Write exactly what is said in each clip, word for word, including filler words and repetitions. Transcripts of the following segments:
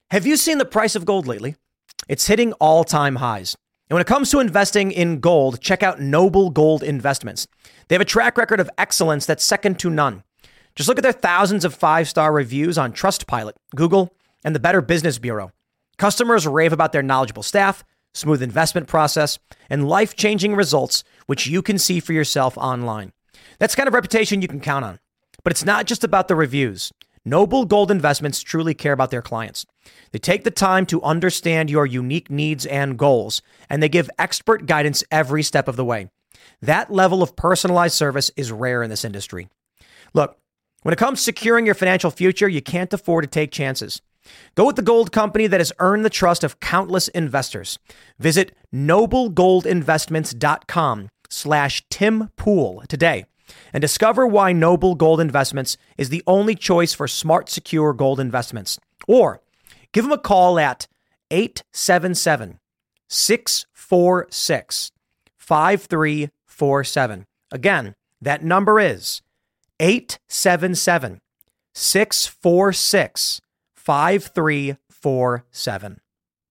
Have you seen the price of gold lately? It's hitting all-time highs. And when it comes to investing in gold, check out Noble Gold Investments. They have a track record of excellence that's second to none. Just look at their thousands of five-star reviews on Trustpilot, Google, and the Better Business Bureau. Customers rave about their knowledgeable staff, smooth investment process, and life-changing results, which you can see for yourself online. That's the kind of reputation you can count on. But it's not just about the reviews. Noble Gold Investments truly care about their clients. They take the time to understand your unique needs and goals, and they give expert guidance every step of the way. That level of personalized service is rare in this industry. Look, when it comes to securing your financial future, you can't afford to take chances. Go with the gold company that has earned the trust of countless investors. Visit noblegoldinvestments.com slash Tim Pool today and discover why Noble Gold Investments is the only choice for smart, secure gold investments. Or give them a call at eight seven seven, six four six, five three four seven. Again, that number is eight seven seven, six four six, five three four seven.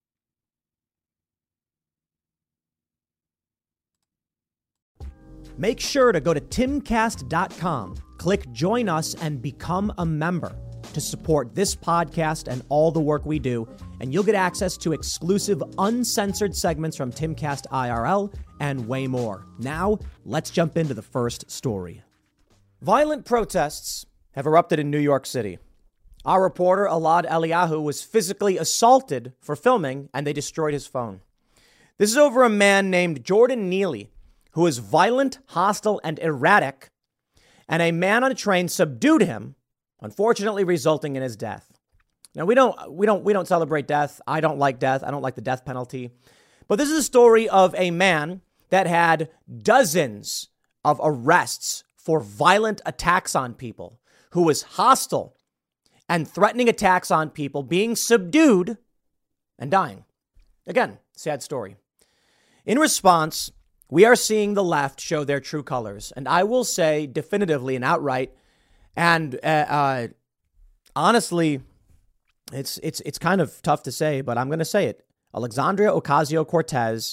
Make sure to go to timcast dot com, click join us, and become a member to support this podcast and all the work we do. And you'll get access to exclusive uncensored segments from Timcast I R L and way more. Now, let's jump into the first story. Violent protests have erupted in New York City. Our reporter, Alad Eliyahu, was physically assaulted for filming, and they destroyed his phone. This is over a man named Jordan Neely, who is violent, hostile, and erratic, and a man on a train subdued him, unfortunately resulting in his death. Now, we don't we don't we don't celebrate death. I don't like death. I don't like the death penalty. But this is a story of a man that had dozens of arrests for violent attacks on people, who was hostile and threatening attacks on people, being subdued and dying. Again, sad story. In response, we are seeing the left show their true colors. And I will say definitively and outright, and uh, uh, honestly, it's it's it's kind of tough to say, but I'm going to say it. Alexandria Ocasio-Cortez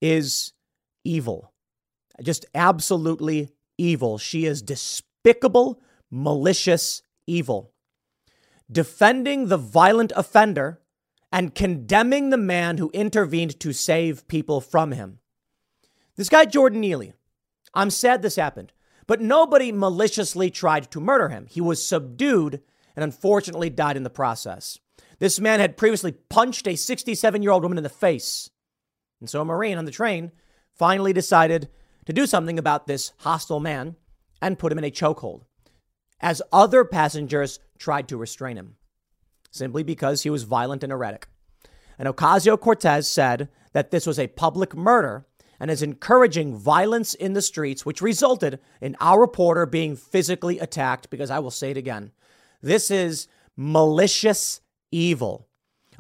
is evil. Just absolutely evil. She is despicable, malicious evil. Defending the violent offender and condemning the man who intervened to save people from him. This guy, Jordan Neely, I'm sad this happened, but nobody maliciously tried to murder him. He was subdued and unfortunately died in the process. This man had previously punched a sixty-seven-year-old woman in the face. And so a Marine on the train finally decided to do something about this hostile man and put him in a chokehold, as other passengers tried to restrain him, simply because he was violent and erratic. And Ocasio-Cortez said that this was a public murder and is encouraging violence in the streets, which resulted in our reporter being physically attacked, because I will say it again, this is malicious evil.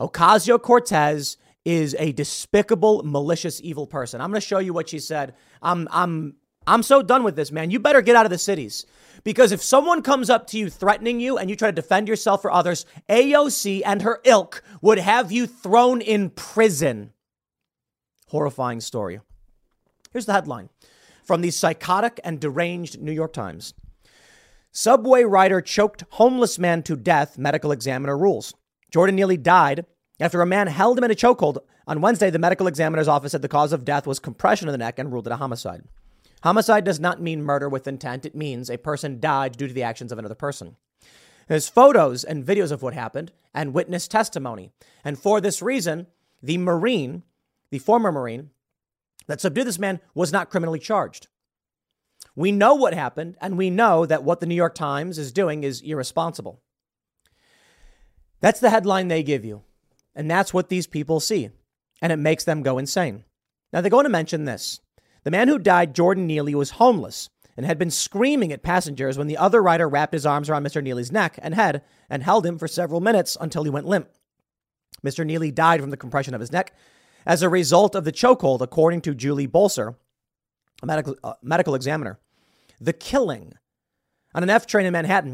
Ocasio-Cortez is a despicable, malicious, evil person. I'm going to show you what she said. I'm, I'm, I'm so done with this, man. You better get out of the cities, because if someone comes up to you threatening you and you try to defend yourself or others, A O C and her ilk would have you thrown in prison. Horrifying story. Here's the headline from the psychotic and deranged New York Times. Subway rider choked homeless man to death, medical examiner rules. Jordan Neely died after a man held him in a chokehold. On Wednesday, the medical examiner's office said the cause of death was compression of the neck and ruled it a homicide. Homicide does not mean murder with intent. It means a person died due to the actions of another person. There's photos and videos of what happened and witness testimony. And for this reason, the Marine, the former Marine that subdued this man, was not criminally charged. We know what happened, and we know that what the New York Times is doing is irresponsible. That's the headline they give you. And that's what these people see. And it makes them go insane. Now, they're going to mention this. The man who died, Jordan Neely, was homeless and had been screaming at passengers when the other rider wrapped his arms around Mister Neely's neck and head and held him for several minutes until he went limp. Mister Neely died from the compression of his neck as a result of the chokehold, according to Julie Bolser, a medical, uh, medical examiner. The killing on an F train in Manhattan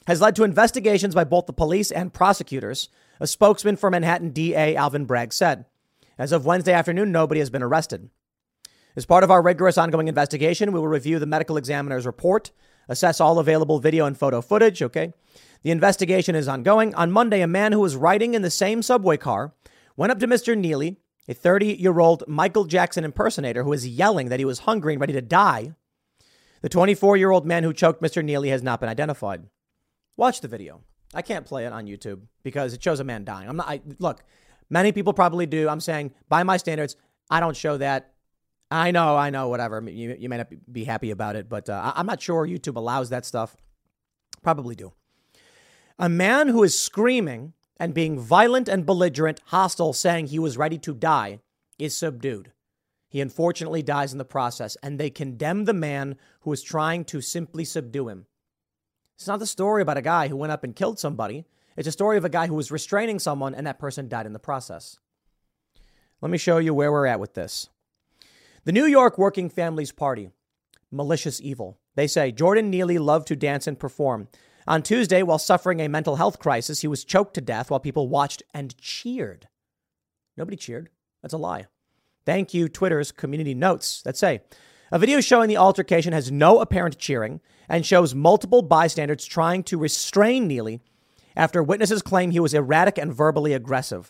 has led to investigations by both the police and prosecutors, a spokesman for Manhattan D A Alvin Bragg said. As of Wednesday afternoon, nobody has been arrested. As part of our rigorous ongoing investigation, we will review the medical examiner's report, assess all available video and photo footage. Okay. The investigation is ongoing. On Monday, a man who was riding in the same subway car went up to Mister Neely, a thirty-year-old Michael Jackson impersonator who was yelling that he was hungry and ready to die. The twenty-four-year-old man who choked Mister Neely has not been identified. Watch the video. I can't play it on YouTube because it shows a man dying. I'm not. I, look, many people probably do. I'm saying by my standards, I don't show that. I know, I know, whatever. You, you may not be happy about it, but uh, I'm not sure YouTube allows that stuff. Probably do. A man who is screaming and being violent and belligerent, hostile, saying he was ready to die, is subdued. He unfortunately dies in the process, and they condemn the man who is trying to simply subdue him. It's not the story about a guy who went up and killed somebody. It's a story of a guy who was restraining someone, and that person died in the process. Let me show you where we're at with this. The New York Working Families Party, malicious evil. They say Jordan Neely loved to dance and perform. On Tuesday, while suffering a mental health crisis, he was choked to death while people watched and cheered. Nobody cheered. That's a lie. Thank you, Twitter's community notes that say a video showing the altercation has no apparent cheering and shows multiple bystanders trying to restrain Neely after witnesses claim he was erratic and verbally aggressive.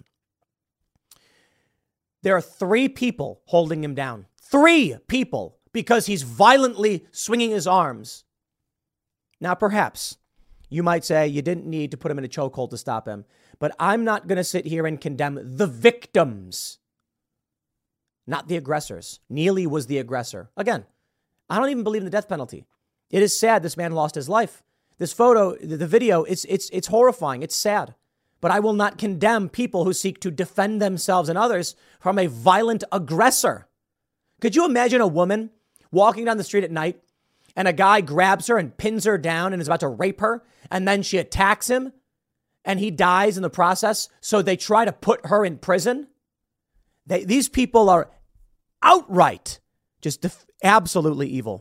There are three people holding him down. Three people, because he's violently swinging his arms. Now, perhaps you might say you didn't need to put him in a chokehold to stop him, but I'm not going to sit here and condemn the victims, not the aggressors. Neely was the aggressor. Again, I don't even believe in the death penalty. It is sad this man lost his life. This photo, the video, it's it's it's horrifying. It's sad. But I will not condemn people who seek to defend themselves and others from a violent aggressor. Could you imagine a woman walking down the street at night and a guy grabs her and pins her down and is about to rape her, and then she attacks him and he dies in the process, so they try to put her in prison? They, these people are outright just def- absolutely evil.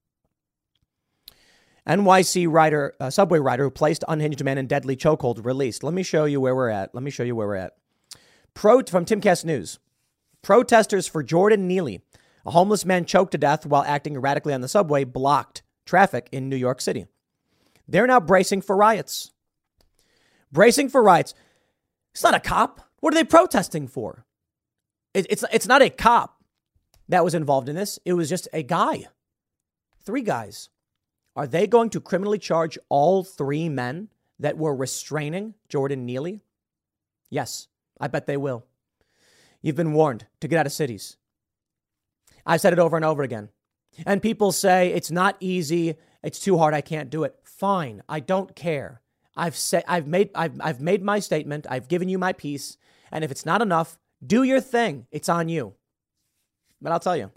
N Y C rider, uh, subway rider who placed unhinged man in deadly chokehold released. Let me show you where we're at. Let me show you where we're at. Pro from Timcast News. Protesters for Jordan Neely, a homeless man choked to death while acting erratically on the subway, blocked traffic in New York City. They're now bracing for riots. Bracing for riots. It's not a cop. What are they protesting for? It, it's, it's not a cop that was involved in this. It was just a guy. Three guys. Are they going to criminally charge all three men that were restraining Jordan Neely? Yes, I bet they will. You've been warned to get out of cities. I've said it over and over again. And people say it's not easy. It's too hard. I can't do it. Fine. I don't care. I've said, I've made, I've, I've made my statement. I've given you my piece. And if it's not enough, do your thing. It's on you. But I'll tell you,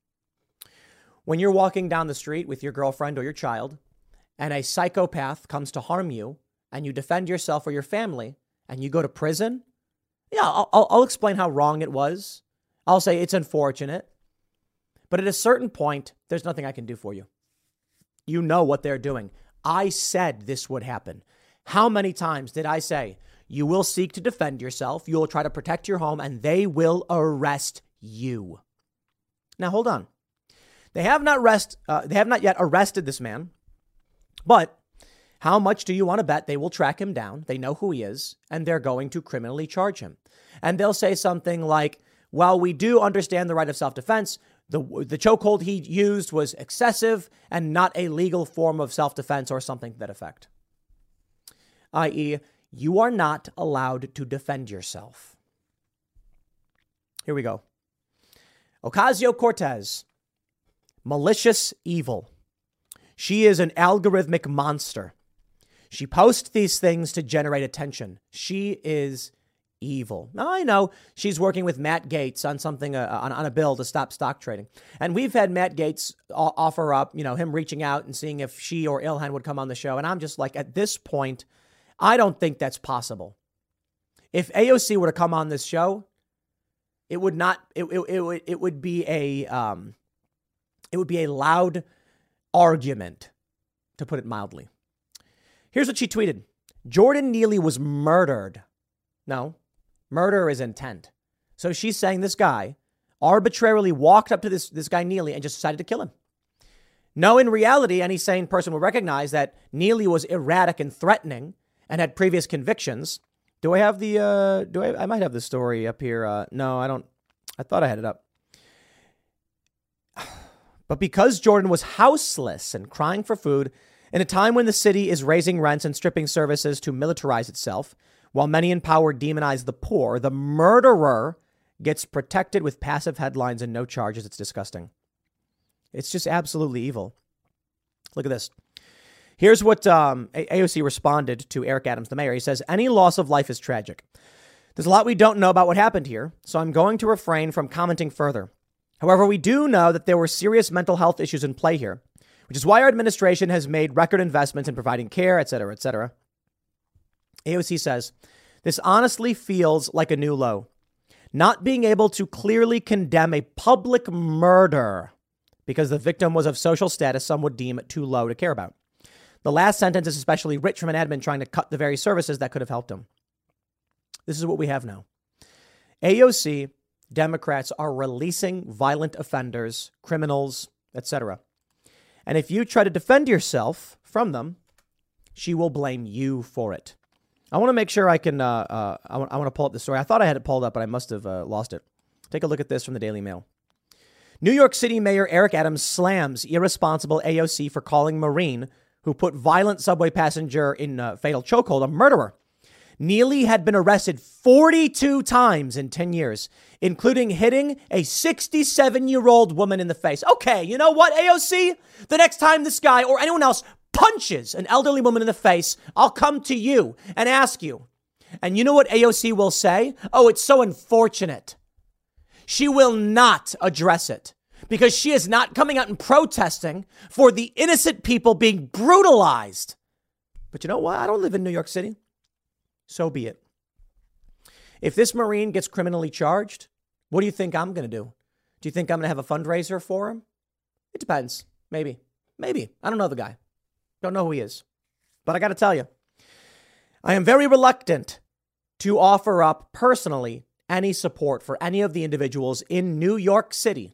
when you're walking down the street with your girlfriend or your child and a psychopath comes to harm you and you defend yourself or your family and you go to prison, yeah, I'll, I'll, I'll explain how wrong it was. I'll say it's unfortunate. But at a certain point, there's nothing I can do for you. You know what they're doing. I said this would happen. How many times did I say, you will seek to defend yourself, you will try to protect your home, and they will arrest you? Now, hold on. They have not rest. Uh, they have not yet arrested this man. But how much do you want to bet they will track him down? They know who he is, and they're going to criminally charge him. And they'll say something like, while we do understand the right of self-defense, the, the chokehold he used was excessive and not a legal form of self-defense or something to that effect. that is, you are not allowed to defend yourself. Here we go. Ocasio-Cortez, malicious evil. She is an algorithmic monster. She posts these things to generate attention. She is evil. Now, I know she's working with Matt Gaetz on something, uh, on, on a bill to stop stock trading. And we've had Matt Gaetz offer up, you know, him reaching out and seeing if she or Ilhan would come on the show. And I'm just like, at this point, I don't think that's possible. If A O C were to come on this show, it would not, it, it, it would, it would be a, um, it would be a loud argument, to put it mildly. Here's what she tweeted. Jordan Neely was murdered. No, murder is intent. So she's saying this guy arbitrarily walked up to this, this guy Neely and just decided to kill him. No, in reality, any sane person will recognize that Neely was erratic and threatening and had previous convictions. Do I have the, uh, do I, I might have the story up here. Uh, no, I don't. I thought I had it up. But because Jordan was houseless and crying for food in a time when the city is raising rents and stripping services to militarize itself, while many in power demonize the poor, the murderer gets protected with passive headlines and no charges. It's disgusting. It's just absolutely evil. Look at this. Here's what um, A O C responded to Eric Adams, the mayor. He says, any loss of life is tragic. There's a lot we don't know about what happened here, so I'm going to refrain from commenting further. However, we do know that there were serious mental health issues in play here, which is why our administration has made record investments in providing care, et cetera, et cetera. A O C says, this honestly feels like a new low. Not being able to clearly condemn a public murder because the victim was of social status some would deem too low to care about. The last sentence is especially rich from an admin trying to cut the very services that could have helped him. This is what we have now. A O C, Democrats are releasing violent offenders, criminals, et cetera. And if you try to defend yourself from them, she will blame you for it. I want to make sure I can, uh, uh, I, want, I want to pull up the story. I thought I had it pulled up, but I must have uh, lost it. Take a look at this from the Daily Mail. New York City Mayor Eric Adams slams irresponsible A O C for calling Marine, who put violent subway passenger in a fatal chokehold, a murderer. Neely had been arrested forty-two times in ten years, including hitting a sixty-seven-year-old woman in the face. Okay, you know what, A O C? The next time this guy or anyone else punches an elderly woman in the face, I'll come to you and ask you. And you know what A O C will say? Oh, it's so unfortunate. She will not address it because she is not coming out and protesting for the innocent people being brutalized. But you know what? I don't live in New York City. So be it. If this Marine gets criminally charged, what do you think I'm going to do? Do you think I'm going to have a fundraiser for him? It depends. Maybe. Maybe. I don't know the guy. Don't know who he is. But I got to tell you, I am very reluctant to offer up personally any support for any of the individuals in New York City.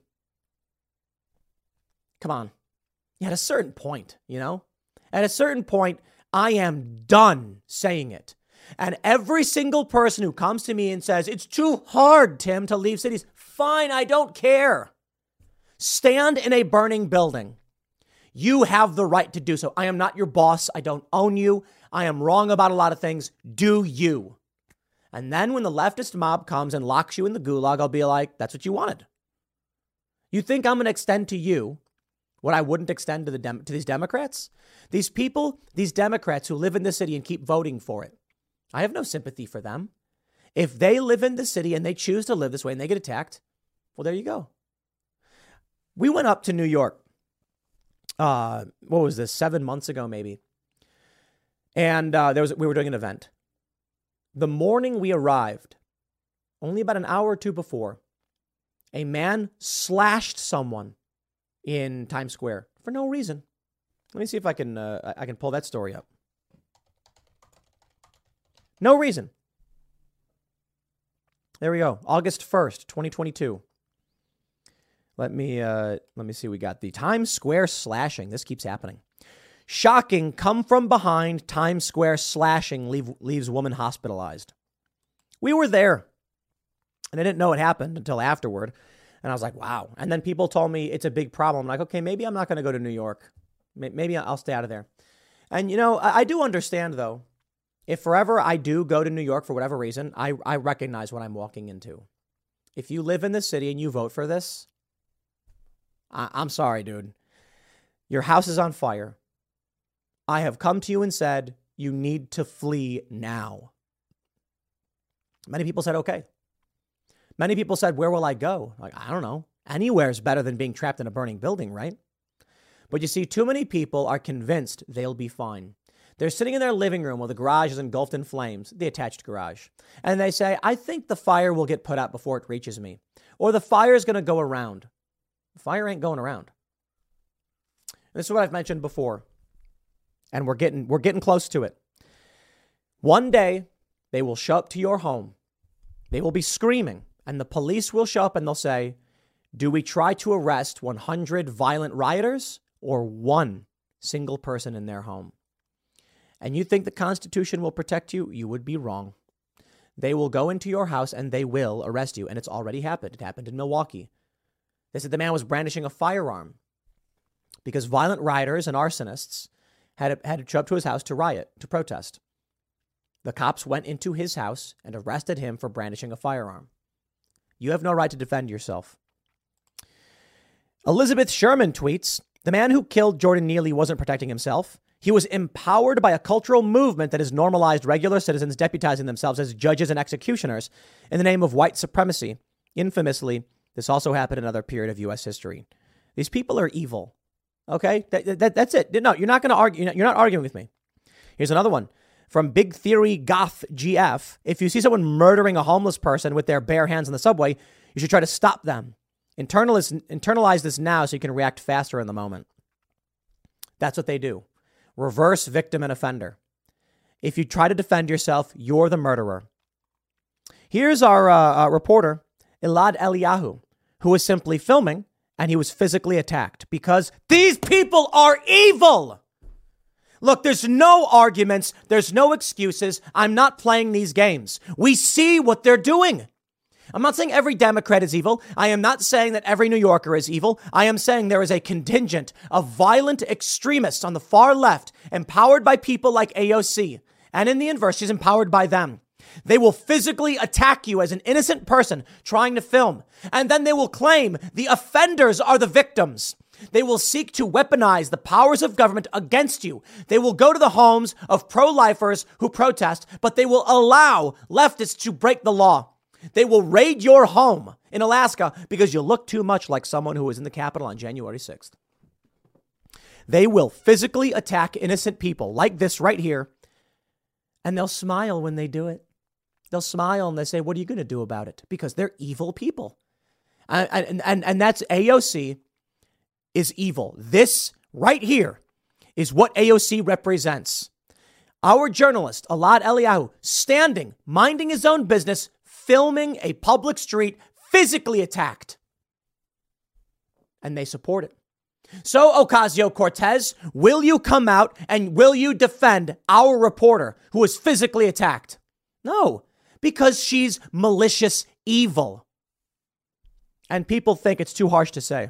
Come on. At a certain point, you know, at a certain point, I am done saying it. And every single person who comes to me and says, it's too hard, Tim, to leave cities. Fine, I don't care. Stand in a burning building. You have the right to do so. I am not your boss. I don't own you. I am wrong about a lot of things. Do you? And then when the leftist mob comes and locks you in the gulag, I'll be like, that's what you wanted. You think I'm going to extend to you what I wouldn't extend to the Dem- to these Democrats? These people, these Democrats who live in the city and keep voting for it. I have no sympathy for them. If they live in the city and they choose to live this way and they get attacked, well, there you go. We went up to New York. Uh, what was this? Seven months ago, maybe. And uh, there was we were doing an event. The morning we arrived, only about an hour or two before, a man slashed someone in Times Square for no reason. Let me see if I can uh, I can pull that story up. No reason. There we go. August first, twenty twenty-two. Let me uh, let me see. We got the Times Square slashing. This keeps happening. Shocking. Come from behind. Times Square slashing leave, leaves woman hospitalized. We were there. And I didn't know it happened until afterward. And I was like, wow. And then people told me it's a big problem. I'm like, okay, maybe I'm not going to go to New York. Maybe I'll stay out of there. And, you know, I, I do understand, though. If forever I do go to New York for whatever reason, I, I recognize what I'm walking into. If you live in this city and you vote for this, I, I'm sorry, dude. Your house is on fire. I have come to you and said, you need to flee now. Many people said, okay. Many people said, where will I go? Like, I don't know. Anywhere is better than being trapped in a burning building, right? But you see, too many people are convinced they'll be fine. They're sitting in their living room while the garage is engulfed in flames, the attached garage. And they say, I think the fire will get put out before it reaches me. Or the fire is going to go around. The fire ain't going around. And this is what I've mentioned before. And we're getting we're getting close to it. One day, they will show up to your home. They will be screaming, and the police will show up and they'll say, do we try to arrest one hundred violent rioters or one single person in their home? And you think the Constitution will protect you? You would be wrong. They will go into your house and they will arrest you. And it's already happened. It happened in Milwaukee. They said the man was brandishing a firearm because violent rioters and arsonists had, had to show up to his house to riot, to protest. The cops went into his house and arrested him for brandishing a firearm. You have no right to defend yourself. Elizabeth Sherman tweets, the man who killed Jordan Neely wasn't protecting himself. He was empowered by a cultural movement that has normalized regular citizens deputizing themselves as judges and executioners in the name of white supremacy. Infamously, this also happened in another period of U S history. These people are evil. Okay, that, that, that's it. No, you're not going to argue. You're not arguing with me. Here's another one from Big Theory Goth G F. If you see someone murdering a homeless person with their bare hands in the subway, you should try to stop them. Internalize, internalize this now so you can react faster in the moment. That's what they do. Reverse victim and offender. If you try to defend yourself, you're the murderer. Here's our uh, uh, reporter, Elad Eliyahu, who was simply filming and he was physically attacked because these people are evil. Look, there's no arguments. There's no excuses. I'm not playing these games. We see what they're doing. I'm not saying every Democrat is evil. I am not saying that every New Yorker is evil. I am saying there is a contingent of violent extremists on the far left, empowered by people like A O C. And in the inverse, she's empowered by them. They will physically attack you as an innocent person trying to film. And then they will claim the offenders are the victims. They will seek to weaponize the powers of government against you. They will go to the homes of pro-lifers who protest, but they will allow leftists to break the law. They will raid your home in Alaska because you look too much like someone who was in the Capitol on January sixth. They will physically attack innocent people like this right here, and they'll smile when they do it. They'll smile and they say, what are you going to do about it? Because they're evil people. And, and, and, and that's A O C is evil. This right here is what A O C represents. Our journalist, Elad Eliyahu, standing, minding his own business, filming a public street, physically attacked. And they support it. So, Ocasio-Cortez, will you come out and will you defend our reporter who was physically attacked? No, because she's malicious evil. And people think it's too harsh to say.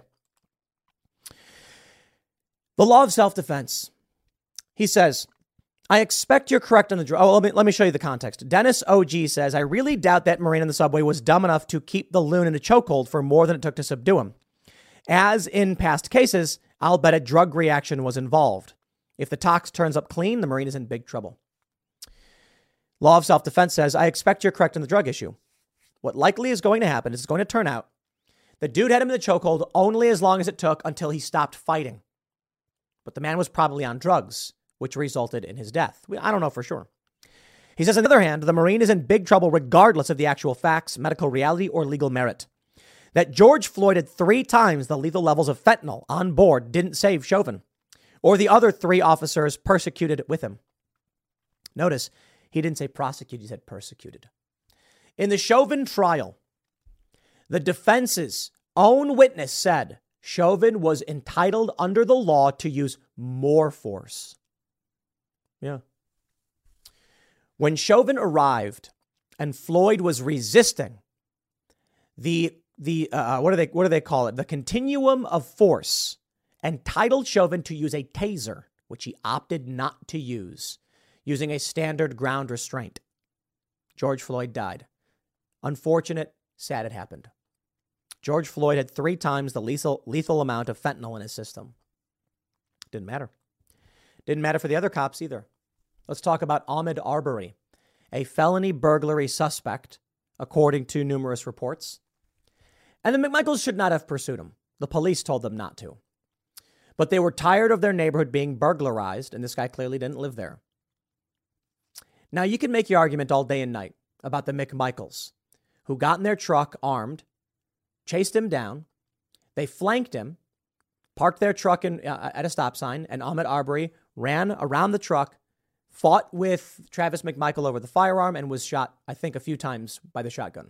The law of self-defense. He says, I expect you're correct on the drug. Oh, let me, let me show you the context. Dennis O G says, I really doubt that Marine in the subway was dumb enough to keep the loon in a chokehold for more than it took to subdue him. As in past cases, I'll bet a drug reaction was involved. If the tox turns up clean, the Marine is in big trouble. Law of self-defense says, I expect you're correct on the drug issue. What likely is going to happen is it's going to turn out the dude had him in the chokehold only as long as it took until he stopped fighting. But the man was probably on drugs, which resulted in his death. I don't know for sure. He says, on the other hand, the Marine is in big trouble regardless of the actual facts, medical reality, or legal merit. That George Floyd had three times the lethal levels of fentanyl on board didn't save Chauvin, or the other three officers persecuted with him. Notice, he didn't say prosecuted, he said persecuted. In the Chauvin trial, the defense's own witness said Chauvin was entitled under the law to use more force. Yeah. When Chauvin arrived and Floyd was resisting, the the uh, what do they what do they call it? The continuum of force entitled Chauvin to use a taser, which he opted not to use, using a standard ground restraint. George Floyd died. Unfortunate, sad it happened. George Floyd had three times the lethal lethal amount of fentanyl in his system. Didn't matter. Didn't matter for the other cops either. Let's talk about Ahmaud Arbery, a felony burglary suspect, according to numerous reports. And the McMichaels should not have pursued him. The police told them not to. But they were tired of their neighborhood being burglarized, and this guy clearly didn't live there. Now, you can make your argument all day and night about the McMichaels, who got in their truck armed, chased him down, they flanked him, parked their truck in, uh, at a stop sign, and Ahmaud Arbery ran around the truck, fought with Travis McMichael over the firearm, and was shot, I think, a few times by the shotgun.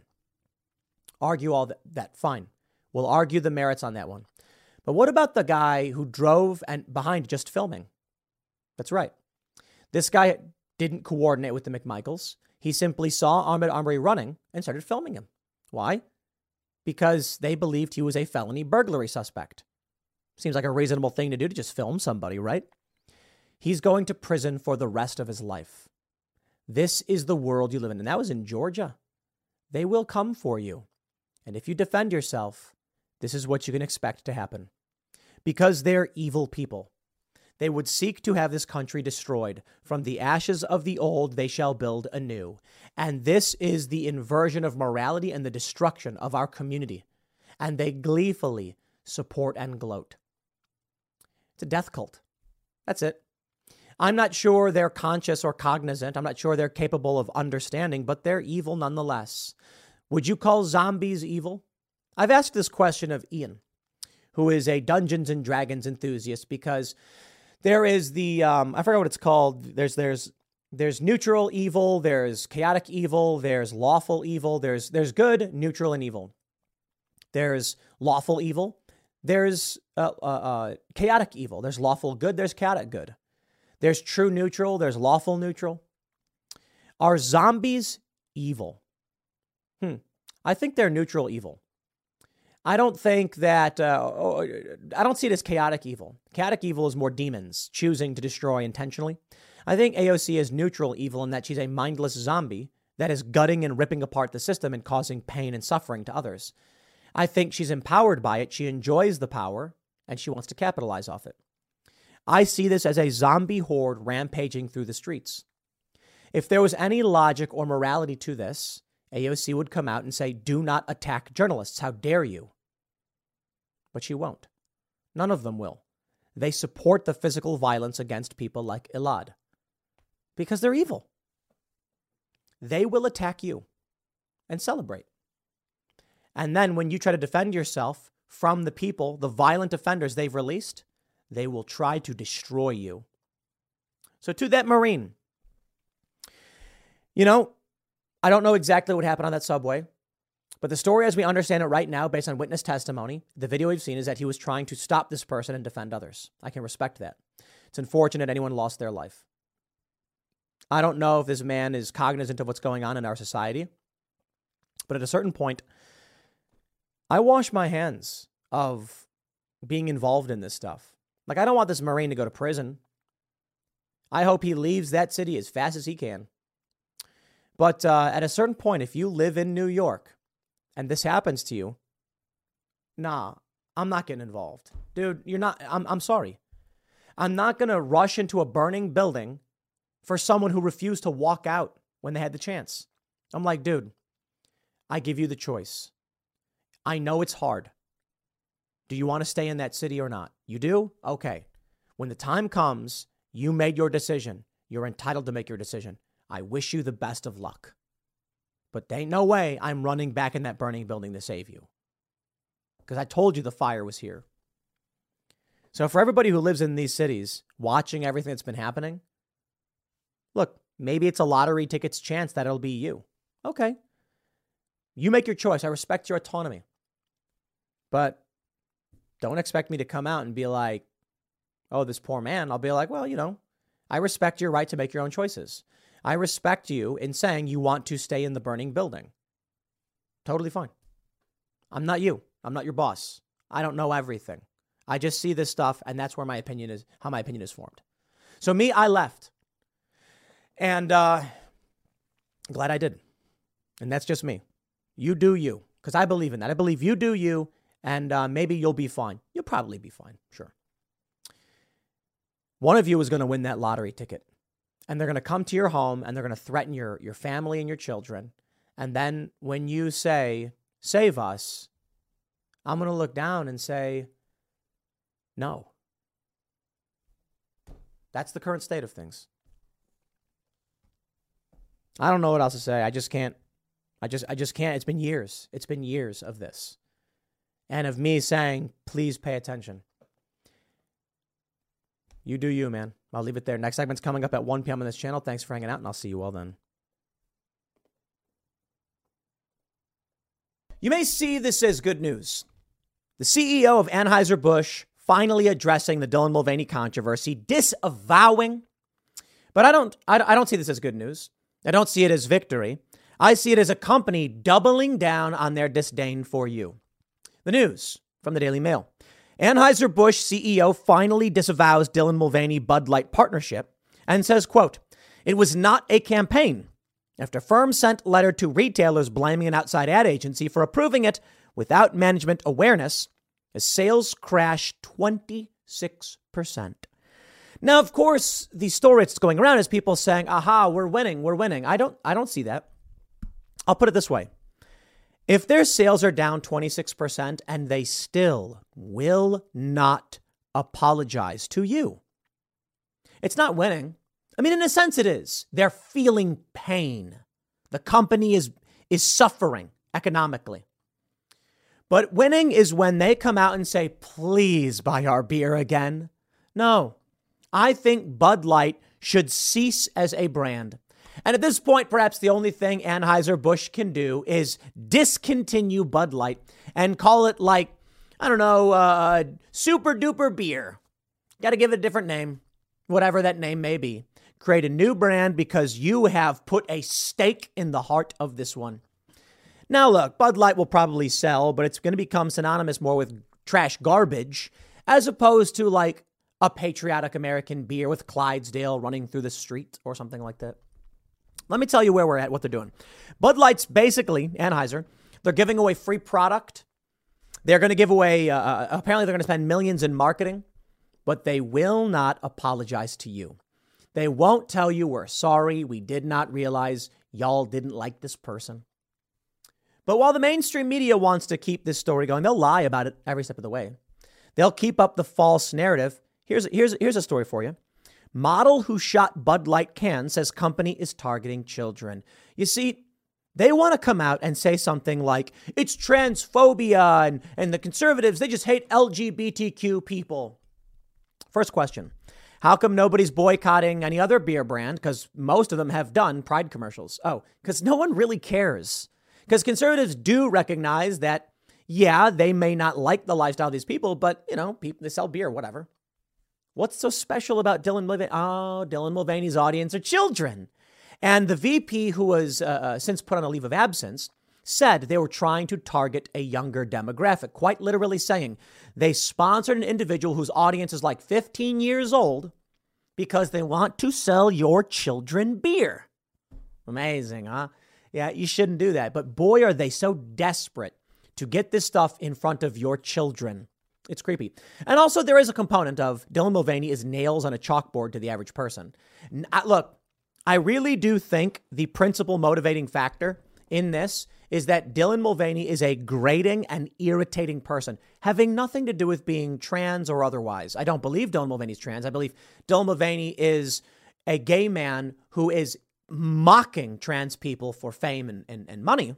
Argue all that, that fine. We'll argue the merits on that one. But what about the guy who drove and behind just filming? That's right. This guy didn't coordinate with the McMichaels. He simply saw Ahmaud Arbery running and started filming him. Why? Because they believed he was a felony burglary suspect. Seems like a reasonable thing to do, to just film somebody, right? He's going to prison for the rest of his life. This is the world you live in. And that was in Georgia. They will come for you. And if you defend yourself, this is what you can expect to happen. Because they're evil people. They would seek to have this country destroyed. From the ashes of the old, they shall build anew. And this is the inversion of morality and the destruction of our community. And they gleefully support and gloat. It's a death cult. That's it. I'm not sure they're conscious or cognizant. I'm not sure they're capable of understanding, but they're evil nonetheless. Would you call zombies evil? I've asked this question of Ian, who is a Dungeons and Dragons enthusiast, because there is the, um, I forget what it's called. There's, there's, there's neutral evil. There's chaotic evil. There's lawful evil. There's, there's good, neutral, and evil. There's lawful evil. There's uh, uh, uh, chaotic evil. There's lawful good. There's chaotic good. There's true neutral. There's lawful neutral. Are zombies evil? Hmm. I think they're neutral evil. I don't think that, uh, I don't see it as chaotic evil. Chaotic evil is more demons choosing to destroy intentionally. I think A O C is neutral evil in that she's a mindless zombie that is gutting and ripping apart the system and causing pain and suffering to others. I think she's empowered by it. She enjoys the power and she wants to capitalize off it. I see this as a zombie horde rampaging through the streets. If there was any logic or morality to this, A O C would come out and say, do not attack journalists. How dare you? But she won't. None of them will. They support the physical violence against people like Elad because they're evil. They will attack you and celebrate. And then when you try to defend yourself from the people, the violent offenders they've released, they will try to destroy you. So to that Marine, you know, I don't know exactly what happened on that subway, but the story as we understand it right now, based on witness testimony, the video we've seen is that he was trying to stop this person and defend others. I can respect that. It's unfortunate anyone lost their life. I don't know if this man is cognizant of what's going on in our society, but at a certain point, I wash my hands of being involved in this stuff. Like, I don't want this Marine to go to prison. I hope he leaves that city as fast as he can. But uh, at a certain point, if you live in New York and this happens to you, nah, I'm not getting involved. Dude, you're not, I'm, I'm sorry. I'm not going to rush into a burning building for someone who refused to walk out when they had the chance. I'm like, dude, I give you the choice. I know it's hard. Do you want to stay in that city or not? You do? Okay. When the time comes, you made your decision. You're entitled to make your decision. I wish you the best of luck. But there ain't no way I'm running back in that burning building to save you. Because I told you the fire was here. So for everybody who lives in these cities, watching everything that's been happening, look, maybe it's a lottery ticket's chance that it'll be you. Okay. You make your choice. I respect your autonomy. But don't expect me to come out and be like, oh, this poor man. I'll be like, well, you know, I respect your right to make your own choices. I respect you in saying you want to stay in the burning building. Totally fine. I'm not you. I'm not your boss. I don't know everything. I just see this stuff, and that's where my opinion is, how my opinion is formed. So me, I left. And uh, glad I did. And that's just me. You do you, because I believe in that. I believe you do you, and uh, maybe you'll be fine. You'll probably be fine, sure. One of you is going to win that lottery ticket. And they're going to come to your home and they're going to threaten your, your family and your children. And then when you say, save us, I'm going to look down and say, no. That's the current state of things. I don't know what else to say. I just can't. I just I just can't. It's been years. It's been years of this. And of me saying, please pay attention. You do you, man. I'll leave it there. Next segment's coming up at one p.m. on this channel. Thanks for hanging out, and I'll see you all then. You may see this as good news. The C E O of Anheuser-Busch finally addressing the Dylan Mulvaney controversy, disavowing. But I don't, I, I don't see this as good news. I don't see it as victory. I see it as a company doubling down on their disdain for you. The news from the Daily Mail. Anheuser-Busch C E O finally disavows Dylan Mulvaney Bud Light partnership and says, quote, "It was not a campaign," after firm sent letter to retailers blaming an outside ad agency for approving it without management awareness, as sales crashed twenty-six percent. Now, of course, the story that's going around is people saying, aha, we're winning, we're winning. I don't, I don't see that. I'll put it this way. If their sales are down twenty-six percent and they still will not apologize to you, it's not winning. I mean, in a sense, it is. They're feeling pain. The company is is suffering economically. But winning is when they come out and say, please buy our beer again. No, I think Bud Light should cease as a brand. And at this point, perhaps the only thing Anheuser-Busch can do is discontinue Bud Light and call it like, I don't know, uh, super duper beer. Got to give it a different name, whatever that name may be. Create a new brand because you have put a stake in the heart of this one. Now, look, Bud Light will probably sell, but it's going to become synonymous more with trash garbage as opposed to like a patriotic American beer with Clydesdale running through the street or something like that. Let me tell you where we're at, what they're doing. Bud Light's basically, Anheuser, they're giving away free product. They're going to give away, uh, apparently they're going to spend millions in marketing, but they will not apologize to you. They won't tell you we're sorry, we did not realize y'all didn't like this person. But while the mainstream media wants to keep this story going, they'll lie about it every step of the way. They'll keep up the false narrative. Here's, here's, here's a story for you. Model who shot Bud Light can says company is targeting children. You see, they want to come out and say something like, it's transphobia and, and the conservatives, they just hate L G B T Q people. First question, how come nobody's boycotting any other beer brand? Because most of them have done Pride commercials. Oh, because no one really cares. Because conservatives do recognize that, yeah, they may not like the lifestyle of these people, but, you know, people, they sell beer, whatever. What's so special about Dylan Mulvaney? Oh, Dylan Mulvaney's audience are children. And the V P, who was uh, since put on a leave of absence, said they were trying to target a younger demographic, quite literally saying they sponsored an individual whose audience is like fifteen years old because they want to sell your children beer. Amazing, huh? Yeah, you shouldn't do that. But boy, are they so desperate to get this stuff in front of your children. It's creepy. And also there is a component of Dylan Mulvaney is nails on a chalkboard to the average person. Look, I really do think the principal motivating factor in this is that Dylan Mulvaney is a grating and irritating person, having nothing to do with being trans or otherwise. I don't believe Dylan Mulvaney's trans. I believe Dylan Mulvaney is a gay man who is mocking trans people for fame and, and, and money.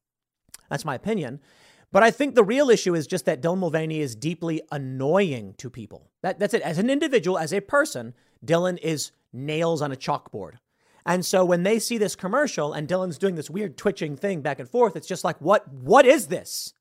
That's my opinion. But I think the real issue is just that Dylan Mulvaney is deeply annoying to people. That, that's it. As an individual, as a person, Dylan is nails on a chalkboard. And so when they see this commercial and Dylan's doing this weird twitching thing back and forth, it's just like, what, what is this?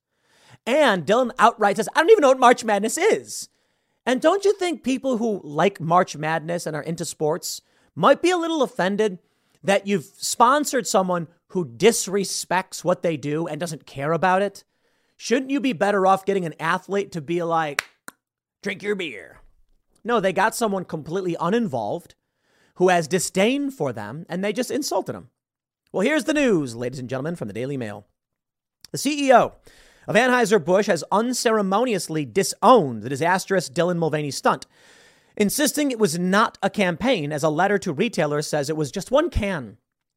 And Dylan outright says, I don't even know what March Madness is. And don't you think people who like March Madness and are into sports might be a little offended that you've sponsored someone who disrespects what they do and doesn't care about it? Shouldn't you be better off getting an athlete to be like, drink your beer? No, they got someone completely uninvolved who has disdain for them, and they just insulted him. Well, here's the news, ladies and gentlemen, from the Daily Mail. The C E O of Anheuser-Busch has unceremoniously disowned the disastrous Dylan Mulvaney stunt, insisting it was not a campaign, as a letter to retailers says it was just one can.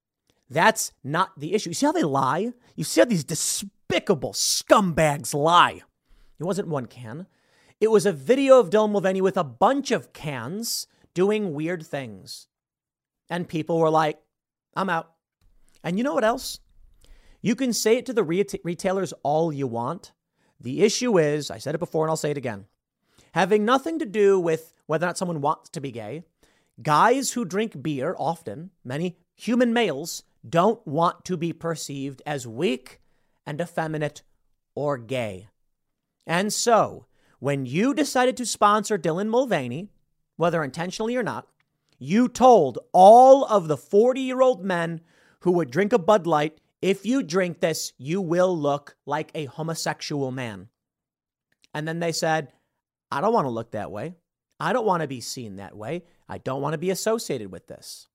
That's not the issue. You see how they lie? You see how these despicable scumbags lie? It wasn't one can. It was a video of Dylan Mulvaney with a bunch of cans doing weird things. And people were like, I'm out. And you know what else? You can say it to the reta- retailers all you want. The issue is, I said it before and I'll say it again, having nothing to do with whether or not someone wants to be gay, Guys who drink beer, often, many human males, don't want to be perceived as weak and effeminate or gay. And so, when you decided to sponsor Dylan Mulvaney, whether intentionally or not, you told all of the forty-year-old men who would drink a Bud Light, if you drink this, you will look like a homosexual man. And then they said, I don't want to look that way. I don't want to be seen that way. I don't want to be associated with this.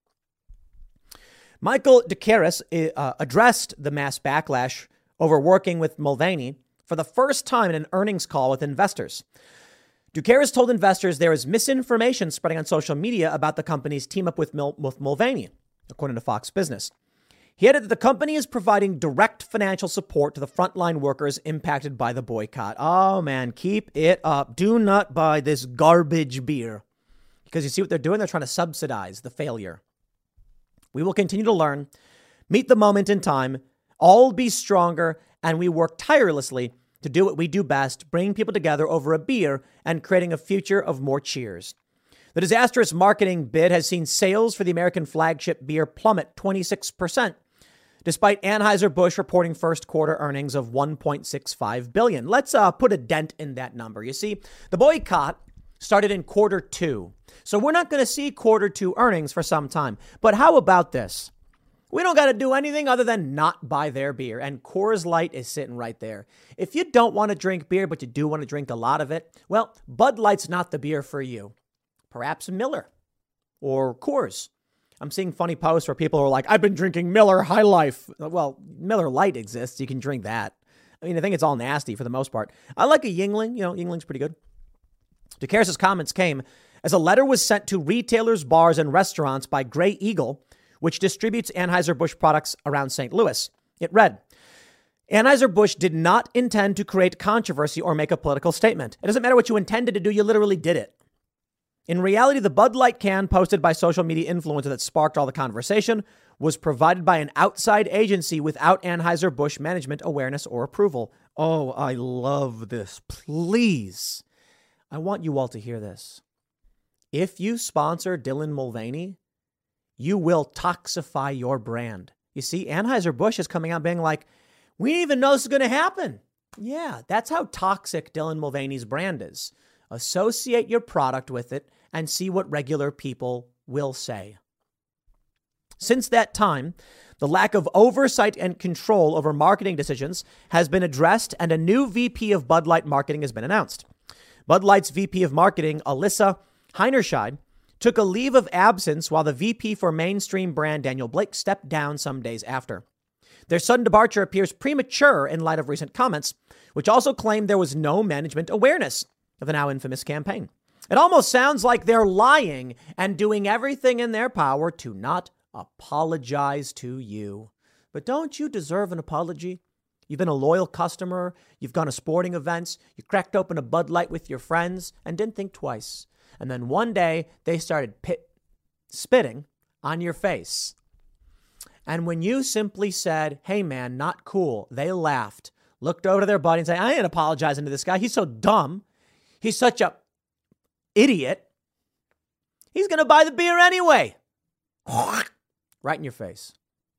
Michael Dakaris uh, addressed the mass backlash over working with Mulvaney for the first time in an earnings call with investors. Dakaris told investors there is misinformation spreading on social media about the company's team up with, Mil- with Mulvaney, according to Fox Business. He added that the company is providing direct financial support to the frontline workers impacted by the boycott. Oh, man, keep it up. Do not buy this garbage beer. Because you see what they're doing? They're trying to subsidize the failure. We will continue to learn, meet the moment in time, all be stronger, and we work tirelessly to do what we do best, bringing people together over a beer and creating a future of more cheers. The disastrous marketing bid has seen sales for the American flagship beer plummet twenty-six percent, despite Anheuser-Busch reporting first quarter earnings of one point six five billion dollars. Let's uh, put a dent in that number. You see, the boycott started in quarter two. So we're not going to see quarter two earnings for some time. But how about this? We don't got to do anything other than not buy their beer. And Coors Light is sitting right there. If you don't want to drink beer, but you do want to drink a lot of it, well, Bud Light's not the beer for you. Perhaps Miller or Coors. I'm seeing funny posts where people are like, I've been drinking Miller High Life. Well, Miller Lite exists. You can drink that. I mean, I think it's all nasty for the most part. I like a Yuengling. You know, Yuengling's pretty good. Dakaris' comments came as a letter was sent to retailers, bars, and restaurants by Grey Eagle, which distributes Anheuser-Busch products around Saint Louis. It read, Anheuser-Busch did not intend to create controversy or make a political statement. It doesn't matter what you intended to do. You literally did it. In reality, the Bud Light can posted by social media influencer that sparked all the conversation was provided by an outside agency without Anheuser-Busch management awareness or approval. Oh, I love this. Please. I want you all to hear this. If you sponsor Dylan Mulvaney, you will toxify your brand. You see, Anheuser-Busch is coming out being like, we didn't even know this was going to happen. Yeah, that's how toxic Dylan Mulvaney's brand is. Associate your product with it and see what regular people will say. Since that time, the lack of oversight and control over marketing decisions has been addressed, and a new V P of Bud Light marketing has been announced. Bud Light's V P of marketing, Alyssa Heinerscheid, took a leave of absence while the V P for mainstream brand, Daniel Blake, stepped down some days after. Their sudden departure appears premature in light of recent comments, which also claimed there was no management awareness of the now infamous campaign. It almost sounds like they're lying and doing everything in their power to not apologize to you. But don't you deserve an apology? You've been a loyal customer. You've gone to sporting events. You cracked open a Bud Light with your friends and didn't think twice. And then one day they started pit, spitting on your face. And when you simply said, hey, man, not cool, they laughed, looked over to their buddy and said, I ain't apologizing to this guy. He's so dumb. He's such a idiot. He's going to buy the beer anyway. Right in your face.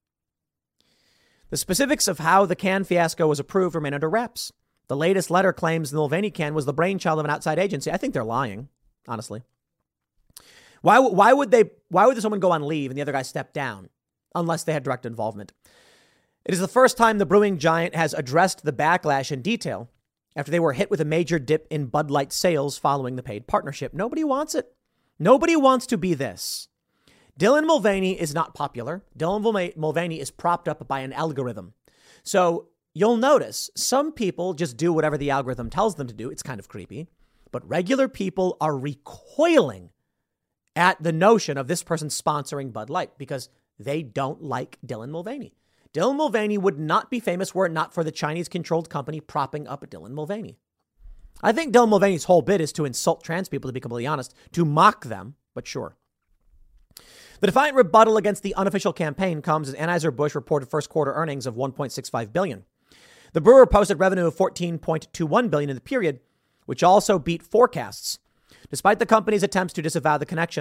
The specifics of how the can fiasco was approved remain under wraps. The latest letter claims the Mulvaney can was the brainchild of an outside agency. I think they're lying, honestly. Why, why would they? Why would someone go on leave and the other guy step down unless they had direct involvement? It is the first time the brewing giant has addressed the backlash in detail after they were hit with a major dip in Bud Light sales following the paid partnership. Nobody wants it. Nobody wants to be this. Dylan Mulvaney is not popular. Dylan Mulvaney is propped up by an algorithm. So you'll notice some people just do whatever the algorithm tells them to do. It's kind of creepy. But regular people are recoiling at the notion of this person sponsoring Bud Light because they don't like Dylan Mulvaney. Dylan Mulvaney would not be famous were it not for the Chinese-controlled company propping up Dylan Mulvaney. I think Dylan Mulvaney's whole bit is to insult trans people, to be completely honest, to mock them, but sure. The defiant rebuttal against the unofficial campaign comes as Anheuser-Busch reported first quarter earnings of one point six five billion dollars. The brewer posted revenue of fourteen point two one billion dollars in the period, which also beat forecasts. Despite the company's attempts to disavow the connection,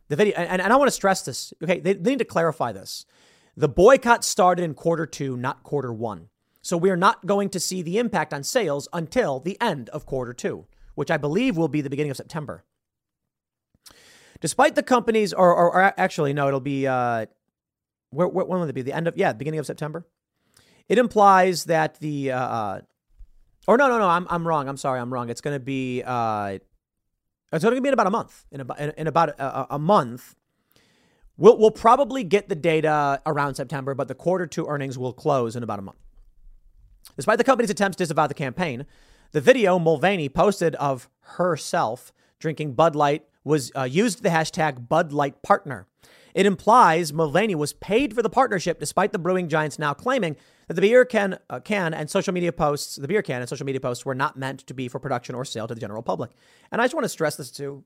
The video, and, and I want to stress this. Okay, they, they need to clarify this. The boycott started in quarter two, not quarter one. So we are not going to see the impact on sales until the end of quarter two, which I believe will be the beginning of September. Despite the companies, or, or, or actually, no, it'll be, uh, where, where, when will it be? The end of, yeah, beginning of September. It implies that the, uh, or no, no, no, I'm I'm wrong. I'm sorry, I'm wrong. It's going to be, uh, it's going to be in about a month. In about, in, in about a, a month. We'll, we'll probably get the data around September, but the quarter two earnings will close in about a month. Despite the company's attempts to disavow the campaign, the video Mulvaney posted of herself drinking Bud Light was uh, used the hashtag Bud Light Partner. It implies Mulvaney was paid for the partnership, despite the brewing giants now claiming that the beer can, uh, can and social media posts, the beer can and social media posts were not meant to be for production or sale to the general public. And I just want to stress this too.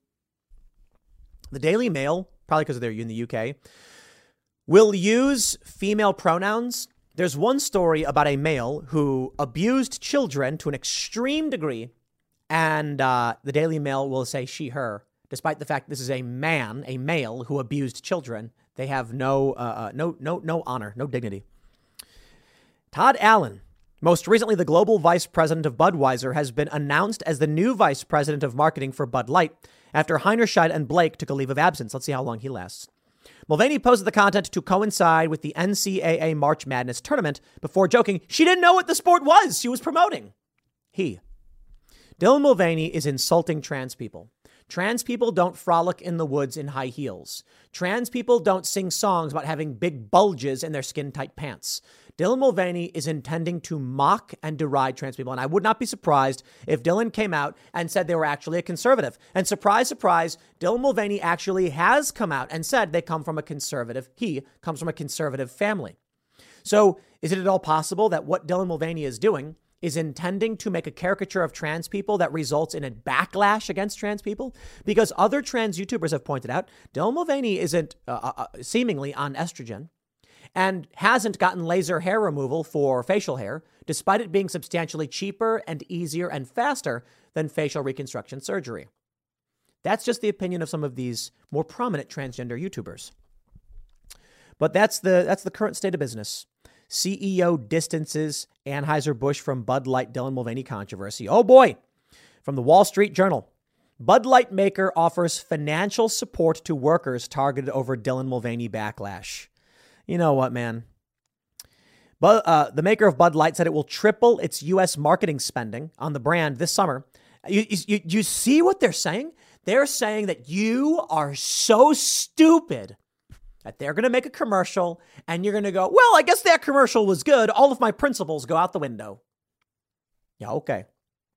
The Daily Mail, probably because they're in the U K, will use female pronouns. There's one story about a male who abused children to an extreme degree, and uh, the Daily Mail will say she, her, despite the fact this is a man, a male who abused children. They have no, uh, no, no, no honor, no dignity. Todd Allen, most recently the global vice president of Budweiser, has been announced as the new vice president of marketing for Bud Light after Heinerscheid and Blake took a leave of absence. Let's see how long he lasts. Mulvaney posted the content to coincide with the N C double A March Madness tournament before joking she didn't know what the sport was she was promoting. He. Dylan Mulvaney is insulting trans people. Trans people don't frolic in the woods in high heels. Trans people don't sing songs about having big bulges in their skin-tight pants. Dylan Mulvaney is intending to mock and deride trans people. And I would not be surprised if Dylan came out and said they were actually a conservative. And surprise, surprise, Dylan Mulvaney actually has come out and said they come from a conservative. He comes from a conservative family. So is it at all possible that what Dylan Mulvaney is doing is intending to make a caricature of trans people that results in a backlash against trans people? Because other trans YouTubers have pointed out Dylan Mulvaney isn't uh, uh, seemingly on estrogen and hasn't gotten laser hair removal for facial hair, despite it being substantially cheaper and easier and faster than facial reconstruction surgery. That's just the opinion of some of these more prominent transgender YouTubers. But that's the that's the current state of business. C E O distances Anheuser-Busch from Bud Light Dylan Mulvaney controversy. Oh boy. From the Wall Street Journal. Bud Light maker offers financial support to workers targeted over Dylan Mulvaney backlash. You know what, man? But uh, the maker of Bud Light said it will triple its U S marketing spending on the brand this summer. You, you, you see what they're saying? They're saying that you are so stupid that they're going to make a commercial and you're going to go, well, I guess that commercial was good. All of my principles go out the window. Yeah, okay.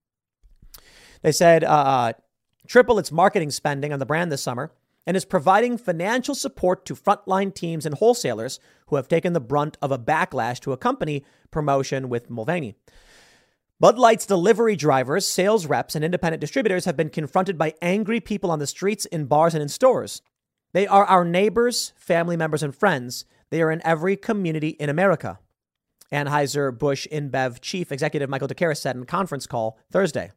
They said uh, triple its marketing spending on the brand this summer and is providing financial support to frontline teams and wholesalers who have taken the brunt of a backlash to accompany promotion with Mulvaney. Bud Light's delivery drivers, sales reps, and independent distributors have been confronted by angry people on the streets, in bars, and in stores. They are our neighbors, family members, and friends. They are in every community in America, Anheuser-Busch InBev chief executive Michael DeCaris said in a conference call Thursday.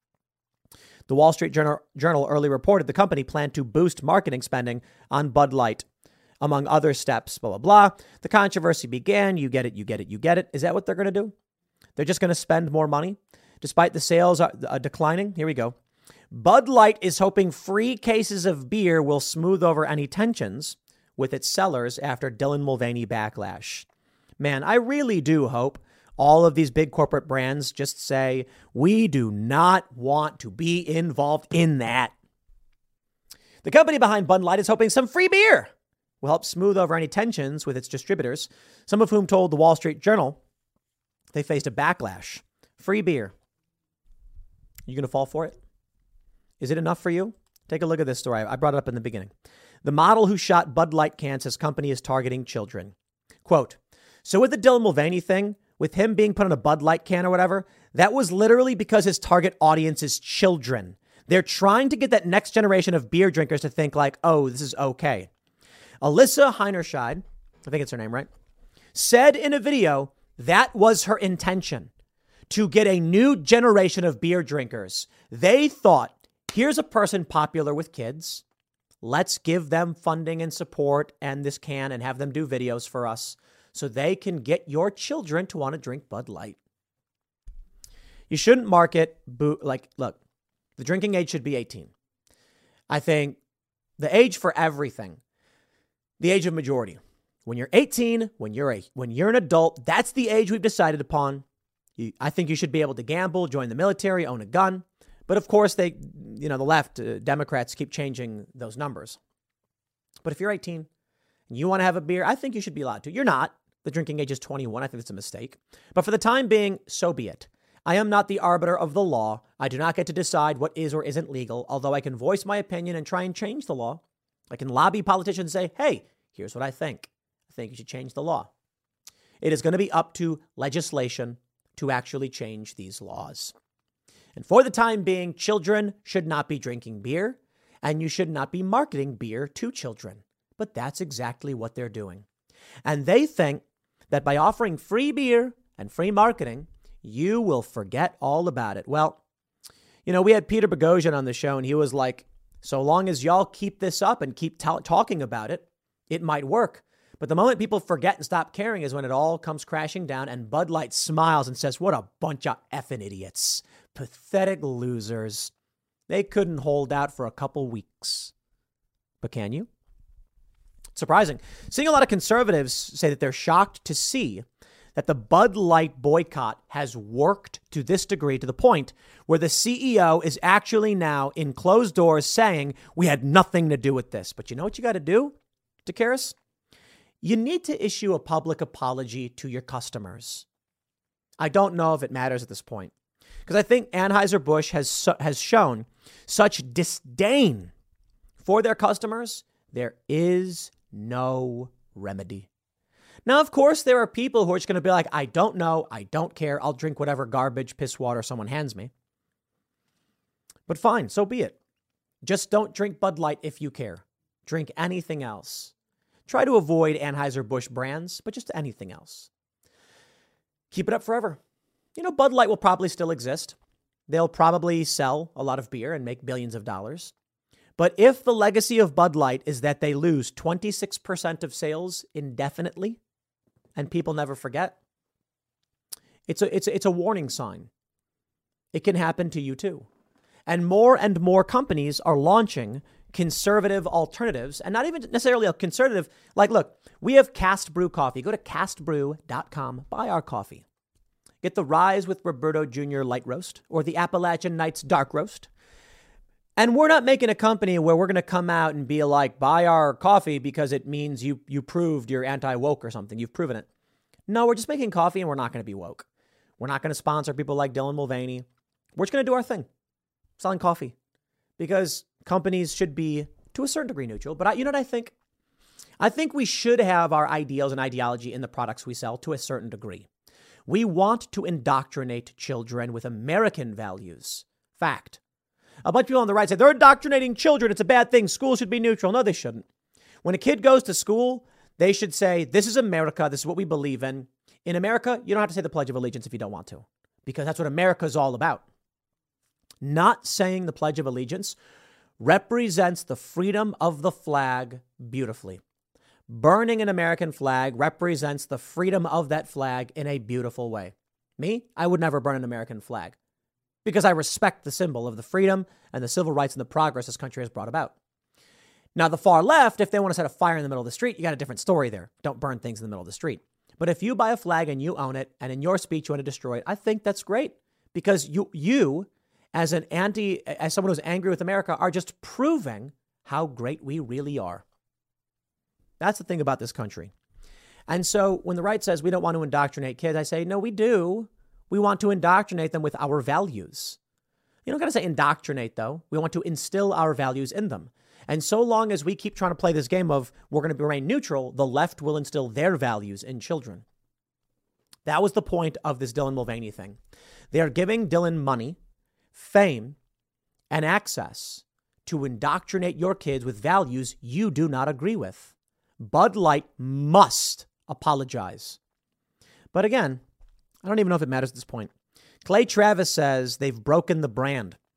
The Wall Street Journal, Journal early reported the company planned to boost marketing spending on Bud Light, among other steps, blah, blah, blah. The controversy began. You get it, you get it, you get it. Is that what they're going to do? They're just going to spend more money? Despite the sales uh, uh, declining? Here we go. Bud Light is hoping free cases of beer will smooth over any tensions with its sellers after Dylan Mulvaney backlash. Man, I really do hope all of these big corporate brands just say, we do not want to be involved in that. The company behind Bud Light is hoping some free beer will help smooth over any tensions with its distributors, some of whom told the Wall Street Journal they faced a backlash. Free beer. You going to fall for it? Is it enough for you? Take a look at this story. I brought it up in the beginning. The model who shot Bud Light cans says company is targeting children. Quote, so with the Dylan Mulvaney thing, with him being put on a Bud Light can or whatever, that was literally because his target audience is children. They're trying to get that next generation of beer drinkers to think like, oh, this is okay. Alyssa Heinerscheid, I think it's her name, right? Said in a video that was her intention, to get a new generation of beer drinkers. They thought, here's a person popular with kids, Let's give them funding and support and this can and have them do videos for us so they can get your children to want to drink Bud Light. You shouldn't market, boo- like, look, the drinking age should be eighteen. I think the age for everything, the age of majority. When you're eighteen, when you're a when you're an adult, that's the age we've decided upon. You, I think you should be able to gamble, join the military, own a gun. But of course, they, you know, the left, uh, Democrats keep changing those numbers. But if you're eighteen and you want to have a beer, I think you should be allowed to. You're not. The drinking age is twenty-one. I think it's a mistake. But for the time being, so be it. I am not the arbiter of the law. I do not get to decide what is or isn't legal, although I can voice my opinion and try and change the law. I can lobby politicians and say, hey, here's what I think. I think you should change the law. It is going to be up to legislation to actually change these laws. And for the time being, children should not be drinking beer, and you should not be marketing beer to children. But that's exactly what they're doing. And they think that by offering free beer and free marketing, you will forget all about it. Well, you know, we had Peter Boghossian on the show, and he was like, so long as y'all keep this up and keep t- talking about it, it might work. But the moment people forget and stop caring is when it all comes crashing down and Bud Light smiles and says, what a bunch of effing idiots. Pathetic losers. They couldn't hold out for a couple weeks. But can you? Surprising. Seeing a lot of conservatives say that they're shocked to see that the Bud Light boycott has worked to this degree, to the point where the C E O is actually now in closed doors saying we had nothing to do with this. But you know what you got to do, DeCaris? You need to issue a public apology to your customers. I don't know if it matters at this point, because I think Anheuser-Busch has so, has shown such disdain for their customers. There is no remedy. Now, of course, there are people who are just going to be like, I don't know. I don't care. I'll drink whatever garbage, piss water someone hands me. But fine, so be it. Just don't drink Bud Light if you care. Drink anything else. Try to avoid Anheuser-Busch brands, but just anything else. Keep it up forever. You know, Bud Light will probably still exist. They'll probably sell a lot of beer and make billions of dollars. But if the legacy of Bud Light is that they lose twenty-six percent of sales indefinitely, and people never forget, it's a, it's a, it's a warning sign. It can happen to you too. And more and more companies are launching conservative alternatives, and not even necessarily a conservative. Like, look, we have Cast Brew Coffee. Go to cast brew dot com, buy our coffee. Get the Rise with Roberto Junior Light Roast or the Appalachian Nights Dark Roast. And we're not making a company where we're going to come out and be like, buy our coffee because it means you you proved you're anti-woke or something. You've proven it. No, we're just making coffee and we're not going to be woke. We're not going to sponsor people like Dylan Mulvaney. We're just going to do our thing, selling coffee, because companies should be, to a certain degree, neutral. But I, you know what I think? I think we should have our ideals and ideology in the products we sell to a certain degree. We want to indoctrinate children with American values. Fact. A bunch of people on the right say they're indoctrinating children. It's a bad thing. Schools should be neutral. No, they shouldn't. When a kid goes to school, they should say, this is America. This is what we believe in. In America, you don't have to say the Pledge of Allegiance if you don't want to, because that's what America is all about. Not saying the Pledge of Allegiance represents the freedom of the flag beautifully. Burning an American flag represents the freedom of that flag in a beautiful way. Me, I would never burn an American flag, because I respect the symbol of the freedom and the civil rights and the progress this country has brought about. Now, the far left, if they want to set a fire in the middle of the street, you got a different story there. Don't burn things in the middle of the street. But if you buy a flag and you own it, and in your speech you want to destroy it, I think that's great, because you, you as an anti, as someone who's angry with America, are just proving how great we really are. That's the thing about this country. And so when the right says we don't want to indoctrinate kids, I say, no, we do. We want to indoctrinate them with our values. You don't got to say indoctrinate, though. We want to instill our values in them. And so long as we keep trying to play this game of we're going to remain neutral, the left will instill their values in children. That was the point of this Dylan Mulvaney thing. They are giving Dylan money, fame, and access to indoctrinate your kids with values you do not agree with. Bud Light must apologize. But again, I don't even know if it matters at this point. Clay Travis says they've broken the brand.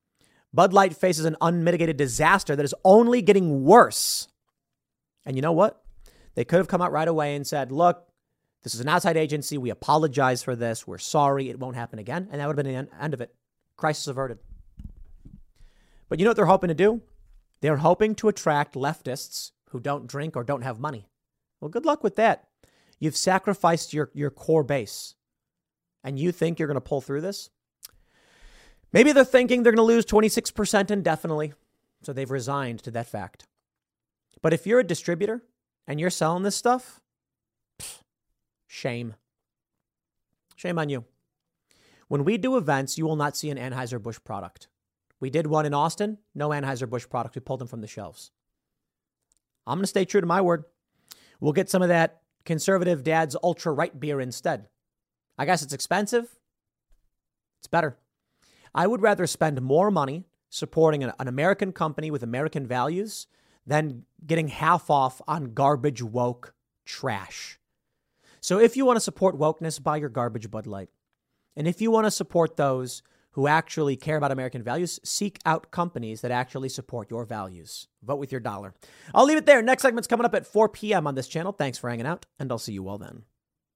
Bud Light faces an unmitigated disaster that is only getting worse. And you know what? They could have come out right away and said, look, this is an outside agency. We apologize for this. We're sorry. It won't happen again. And that would have been the end of it. Crisis averted. But you know what they're hoping to do? They're hoping to attract leftists who don't drink or don't have money. Well, good luck with that. You've sacrificed your, your core base. And you think you're going to pull through this? Maybe they're thinking they're going to lose twenty-six percent indefinitely. So they've resigned to that fact. But if you're a distributor and you're selling this stuff, pff, shame. Shame on you. When we do events, you will not see an Anheuser-Busch product. We did one in Austin. No Anheuser-Busch product. We pulled them from the shelves. I'm going to stay true to my word. We'll get some of that conservative dad's ultra right beer instead. I guess it's expensive. It's better. I would rather spend more money supporting an, an American company with American values than getting half off on garbage woke trash. So if you want to support wokeness, buy your garbage Bud Light. And if you want to support those who actually care about American values, seek out companies that actually support your values. Vote with your dollar. I'll leave it there. Next segment's coming up at four p.m. on this channel. Thanks for hanging out, and I'll see you all then.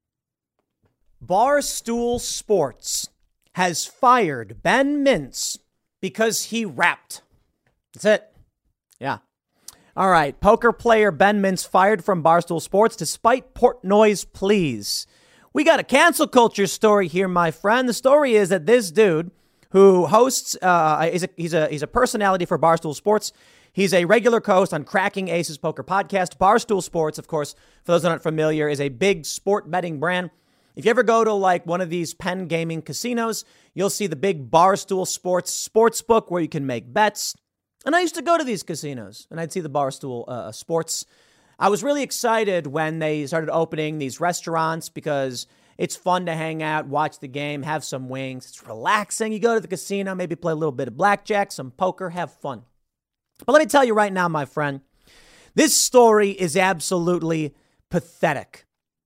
Barstool Sports has fired Ben Mintz because he rapped. That's it. Yeah. All right. Poker player Ben Mintz fired from Barstool Sports despite Portnoy's pleas. We got a cancel culture story here, my friend. The story is that this dude who hosts, uh, is a, he's a he's a personality for Barstool Sports. He's a regular co-host on Cracking Aces Poker Podcast. Barstool Sports, of course, for those that aren't familiar, is a big sport betting brand. If you ever go to like one of these Penn Gaming casinos, you'll see the big Barstool Sports sports book where you can make bets. And I used to go to these casinos and I'd see the Barstool uh, Sports. I was really excited when they started opening these restaurants because it's fun to hang out, watch the game, have some wings. It's relaxing. You go to the casino, maybe play a little bit of blackjack, some poker, have fun. But let me tell you right now, my friend, this story is absolutely pathetic.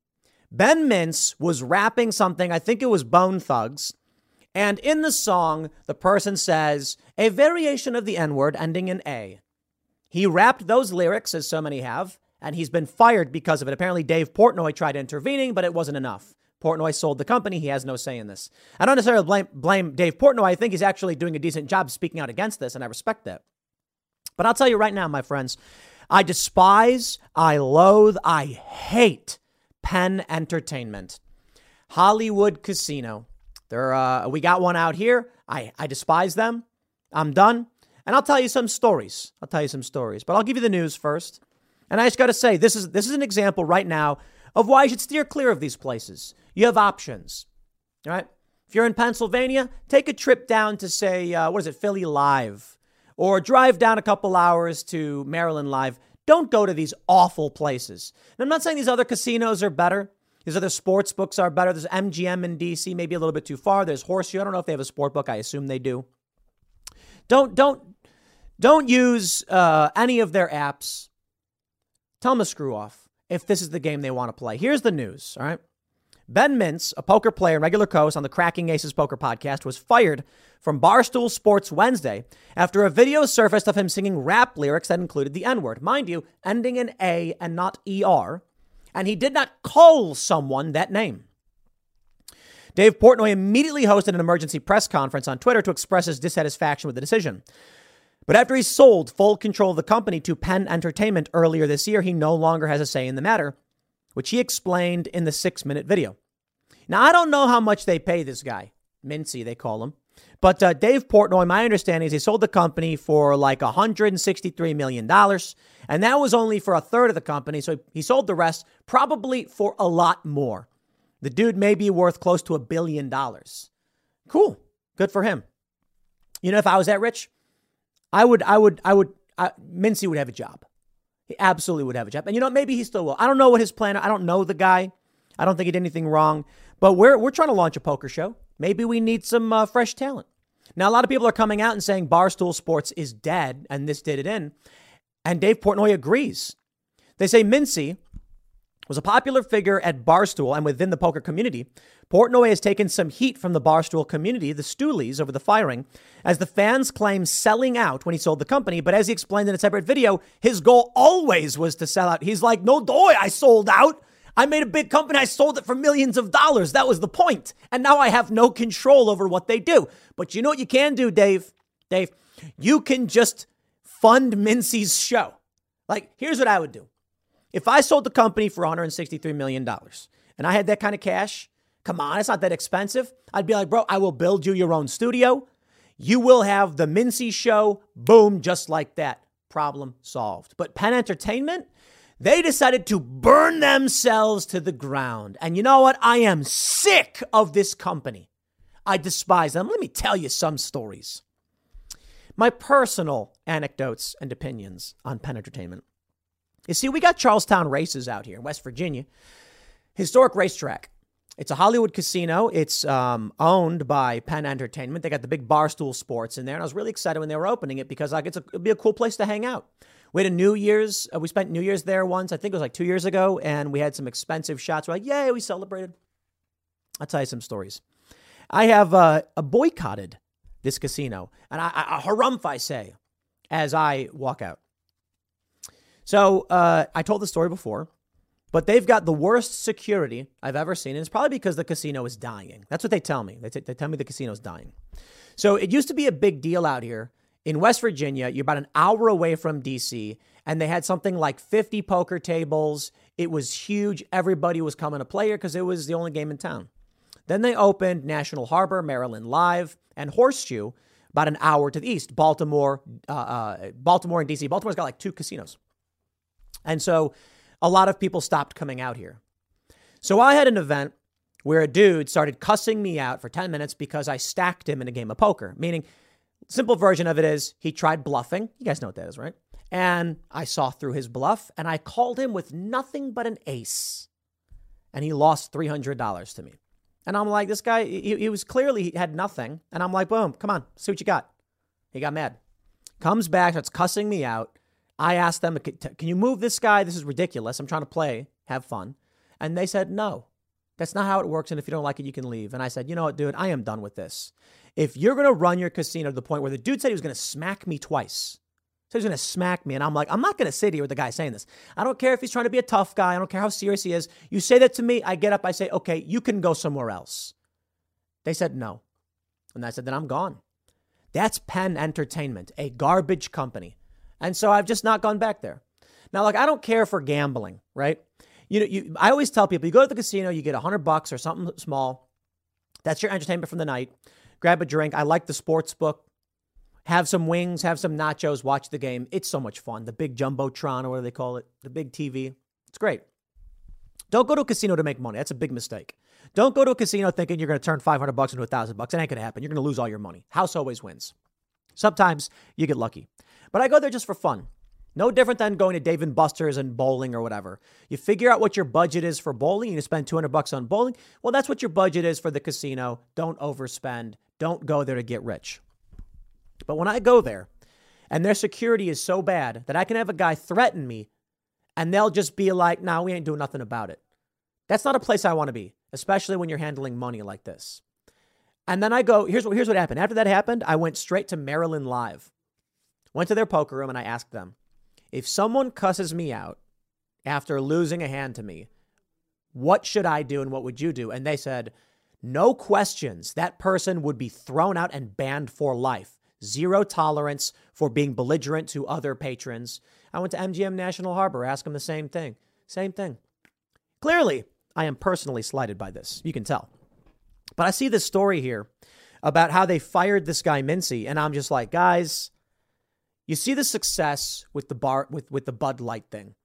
Ben Mintz was rapping something, I think it was Bone Thugs, and in the song, the person says, a variation of the N-word ending in A. He rapped those lyrics, as so many have, and he's been fired because of it. Apparently, Dave Portnoy tried intervening, but it wasn't enough. Portnoy sold the company. He has no say in this. I don't necessarily blame, blame Dave Portnoy. I think he's actually doing a decent job speaking out against this, and I respect that. But I'll tell you right now, my friends, I despise, I loathe, I hate Penn Entertainment. Hollywood Casino. They're, uh, we got one out here. I, I despise them. I'm done. And I'll tell you some stories. I'll tell you some stories. But I'll give you the news first. And I just got to say, this is this is an example right now of why you should steer clear of these places. You have options. All right? If you're in Pennsylvania, take a trip down to, say, uh, what is it, Philly Live. Or drive down a couple hours to Maryland Live. Don't go to these awful places. And I'm not saying these other casinos are better. These other sports books are better. There's M G M in D C, maybe a little bit too far. There's Horseshoe. I don't know if they have a sport book. I assume they do. Don't don't don't use uh, any of their apps. Tell them to screw off if this is the game they want to play. Here's the news. All right. Ben Mintz, a poker player and regular co-host on the Cracking Aces Poker Podcast, was fired from Barstool Sports Wednesday after a video surfaced of him singing rap lyrics that included the N-word. Mind you, ending in A and not E R. And he did not call someone that name. Dave Portnoy immediately hosted an emergency press conference on Twitter to express his dissatisfaction with the decision. But after he sold full control of the company to Penn Entertainment earlier this year, he no longer has a say in the matter, which he explained in the six-minute video. Now, I don't know how much they pay this guy. Mincy, they call him. But uh, Dave Portnoy, my understanding is he sold the company for like one hundred sixty-three million dollars. And that was only for a third of the company. So he sold the rest probably for a lot more. The dude may be worth close to a billion dollars. Cool. Good for him. You know, if I was that rich, I would, I would, I would, uh, Mincy would have a job. He absolutely would have a job. And you know, maybe he still will. I don't know what his plan. I don't know the guy. I don't think he did anything wrong. But we're we're trying to launch a poker show. Maybe we need some uh, fresh talent. Now, a lot of people are coming out and saying Barstool Sports is dead and this did it in. And Dave Portnoy agrees. They say Mincy was a popular figure at Barstool and within the poker community, Portnoy has taken some heat from the Barstool community, the Stoolies, over the firing, as the fans claim selling out when he sold the company. But as he explained in a separate video, his goal always was to sell out. He's like, no doy, I sold out. I made a big company. I sold it for millions of dollars. That was the point. And now I have no control over what they do. But you know what you can do, Dave? Dave, you can just fund Mincy's show. Like, here's what I would do. If I sold the company for one hundred sixty-three million dollars and I had that kind of cash, come on, it's not that expensive. I'd be like, bro, I will build you your own studio. You will have the Mincy show. Boom, just like that. Problem solved. But Penn Entertainment, they decided to burn themselves to the ground. And you know what? I am sick of this company. I despise them. Let me tell you some stories. My personal anecdotes and opinions on Penn Entertainment. You see, we got Charlestown Races out here in West Virginia. Historic racetrack. It's a Hollywood casino. It's um, owned by Penn Entertainment. They got the big Barstool Sports in there. And I was really excited when they were opening it because like, it's a, it'd be a cool place to hang out. We had a New Year's. Uh, we spent New Year's there once. I think it was like two years ago. And we had some expensive shots. We're like, yay, we celebrated. I'll tell you some stories. I have uh, a boycotted this casino. And I, I, a harumph, I say, as I walk out. So uh, I told the story before, but they've got the worst security I've ever seen. And it's probably because the casino is dying. That's what they tell me. They, t- they tell me the casino is dying. So it used to be a big deal out here in West Virginia. You're about an hour away from D C, and they had something like fifty poker tables. It was huge. Everybody was coming to play here because it was the only game in town. Then they opened National Harbor, Maryland Live, and Horseshoe about an hour to the east. Baltimore, uh, uh, Baltimore and D C. Baltimore's got like two casinos. And so a lot of people stopped coming out here. So I had an event where a dude started cussing me out for ten minutes because I stacked him in a game of poker. Meaning, simple version of it is he tried bluffing. You guys know what that is, right? And I saw through his bluff and I called him with nothing but an ace. And he lost three hundred dollars to me. And I'm like, this guy, he, he was clearly, he had nothing. And I'm like, boom, come on, see what you got. He got mad. Comes back, starts cussing me out. I asked them, can you move this guy? This is ridiculous. I'm trying to play, have fun. And they said, no, that's not how it works. And if you don't like it, you can leave. And I said, you know what, dude, I am done with this. If you're going to run your casino to the point where the dude said he was going to smack me twice. So he's going to smack me. And I'm like, I'm not going to sit here with the guy saying this. I don't care if he's trying to be a tough guy. I don't care how serious he is. You say that to me, I get up, I say, okay, you can go somewhere else. They said no. And I said, then I'm gone. That's Penn Entertainment, a garbage company. And so I've just not gone back there. Now, like, I don't care for gambling, right? You know, you, I always tell people, you go to the casino, you get a hundred bucks or something small. That's your entertainment from the night. Grab a drink. I like the sports book. Have some wings, have some nachos, watch the game. It's so much fun. The big Jumbotron, or what do they call it? The big T V. It's great. Don't go to a casino to make money. That's a big mistake. Don't go to a casino thinking you're going to turn five hundred bucks into one thousand bucks. It ain't going to happen. You're going to lose all your money. House always wins. Sometimes you get lucky. But I go there just for fun. No different than going to Dave and Buster's and bowling or whatever. You figure out what your budget is for bowling. You spend two hundred bucks on bowling. Well, that's what your budget is for the casino. Don't overspend. Don't go there to get rich. But when I go there and their security is so bad that I can have a guy threaten me and they'll just be like, no, nah, we ain't doing nothing about it. That's not a place I want to be, especially when you're handling money like this. And then I go, here's what, here's what happened. After that happened, I went straight to Maryland Live. Went to their poker room and I asked them, if someone cusses me out after losing a hand to me, what should I do and what would you do? And they said, no questions. That person would be thrown out and banned for life. Zero tolerance for being belligerent to other patrons. I went to M G M National Harbor, asked them the same thing. Same thing. Clearly, I am personally slighted by this. You can tell. But I see this story here about how they fired this guy Mincy, and I'm just like, guys, you see the success with the bar with, with the Bud Light thing.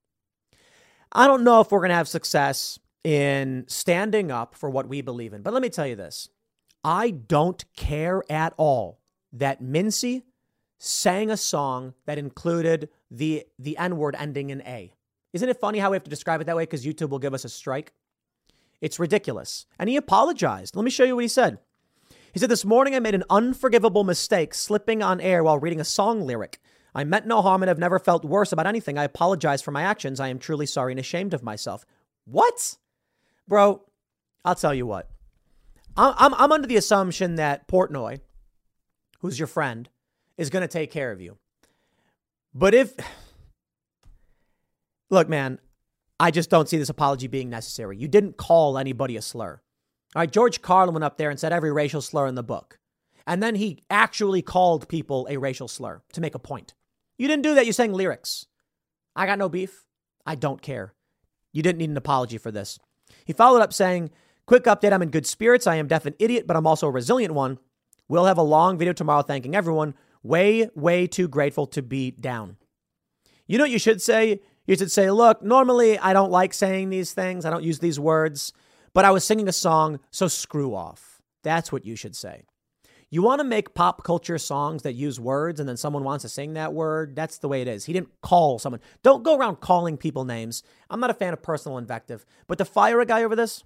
I don't know if we're going to have success in standing up for what we believe in. But let me tell you this. I don't care at all that Mincy sang a song that included the, the N-word ending in A. Isn't it funny how we have to describe it that way because YouTube will give us a strike? It's ridiculous. And he apologized. Let me show you what he said. He said, this morning I made an unforgivable mistake slipping on air while reading a song lyric. I meant no harm and have never felt worse about anything. I apologize for my actions. I am truly sorry and ashamed of myself. What? Bro, I'll tell you what. I'm, I'm, I'm under the assumption that Portnoy, who's your friend, is going to take care of you. But if, look, man, I just don't see this apology being necessary. You didn't call anybody a slur. All right, George Carlin went up there and said every racial slur in the book. And then he actually called people a racial slur to make a point. You didn't do that. You sang lyrics. I got no beef. I don't care. You didn't need an apology for this. He followed up saying, quick update, I'm in good spirits. I am deaf an idiot, but I'm also a resilient one. We'll have a long video tomorrow thanking everyone. Way, way too grateful to be down. You know what you should say? You should say, look, normally I don't like saying these things. I don't use these words, but I was singing a song, so screw off. That's what you should say. You want to make pop culture songs that use words and then someone wants to sing that word? That's the way it is. He didn't call someone. Don't go around calling people names. I'm not a fan of personal invective, but to fire a guy over this.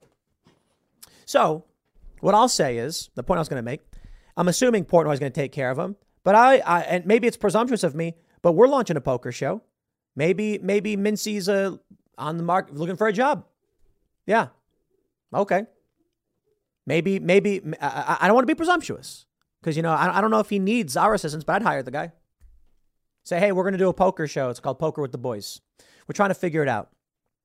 So what I'll say is, the point I was going to make, I'm assuming Portnoy is going to take care of him, but I, I, and maybe it's presumptuous of me, but we're launching a poker show. Maybe, maybe Mincy's uh, on the market looking for a job. Yeah. Okay. Maybe, maybe, I, I don't want to be presumptuous because, you know, I, I don't know if he needs our assistance, but I'd hire the guy. Say, hey, we're going to do a poker show. It's called Poker with the Boys. We're trying to figure it out.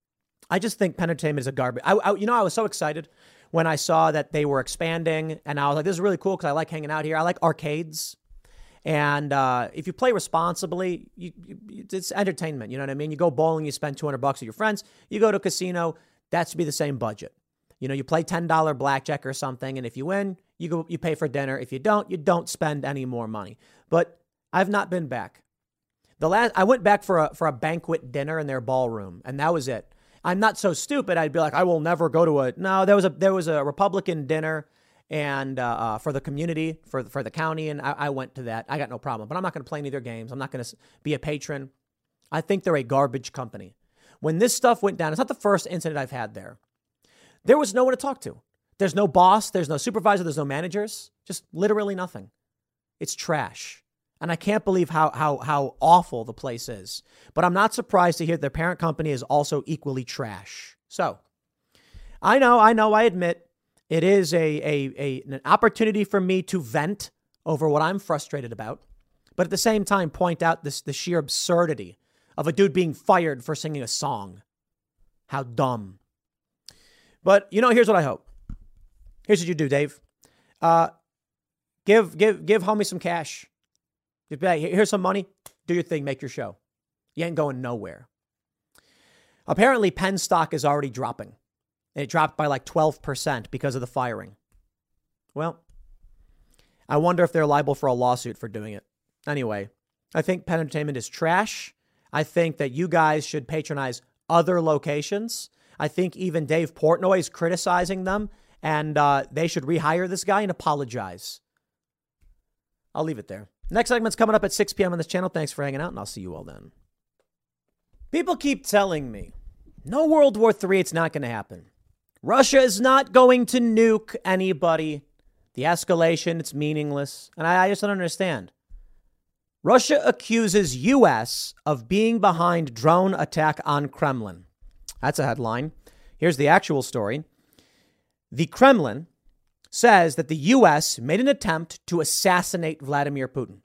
I just think Penn Entertainment is a garbage. I, I, you know, I was so excited when I saw that they were expanding and I was like, this is really cool because I like hanging out here. I like arcades. And uh, if you play responsibly, you, you, it's entertainment. You know what I mean? You go bowling, you spend two hundred bucks with your friends. You go to a casino, that should be the same budget. You know, you play ten dollars blackjack or something, and if you win, you go, you pay for dinner. If you don't, you don't spend any more money. But I've not been back. The last I went back for a for a banquet dinner in their ballroom, and that was it. I'm not so stupid. I'd be like, I will never go to a no. There was a there was a Republican dinner, and uh, uh, for the community, for for the county, and I, I went to that. I got no problem. But I'm not going to play any of their games. I'm not going to be a patron. I think they're a garbage company. When this stuff went down, it's not the first incident I've had there. There was no one to talk to. There's no boss. There's no supervisor. There's no managers. Just literally nothing. It's trash. And I can't believe how how how awful the place is. But I'm not surprised to hear their parent company is also equally trash. So I know, I know, I admit it is a, a, a an opportunity for me to vent over what I'm frustrated about. But at the same time, point out this the sheer absurdity of a dude being fired for singing a song. How dumb. But, you know, here's what I hope. Here's what you do, Dave. Uh, give, give, give homie some cash. Just be like, here's some money. Do your thing. Make your show. You ain't going nowhere. Apparently, Penn stock is already dropping. It dropped by like twelve percent because of the firing. Well, I wonder if they're liable for a lawsuit for doing it. Anyway, I think Penn Entertainment is trash. I think that you guys should patronize other locations. I think even Dave Portnoy is criticizing them, and uh, they should rehire this guy and apologize. I'll leave it there. Next segment's coming up at six p.m. on this channel. Thanks for hanging out, and I'll see you all then. People keep telling me, no World War Three, it's not going to happen. Russia is not going to nuke anybody. The escalation, it's meaningless. And I, I just don't understand. Russia accuses U S of being behind drone attack on Kremlin. That's a headline. Here's the actual story. The Kremlin says that the U S made an attempt to assassinate Vladimir Putin.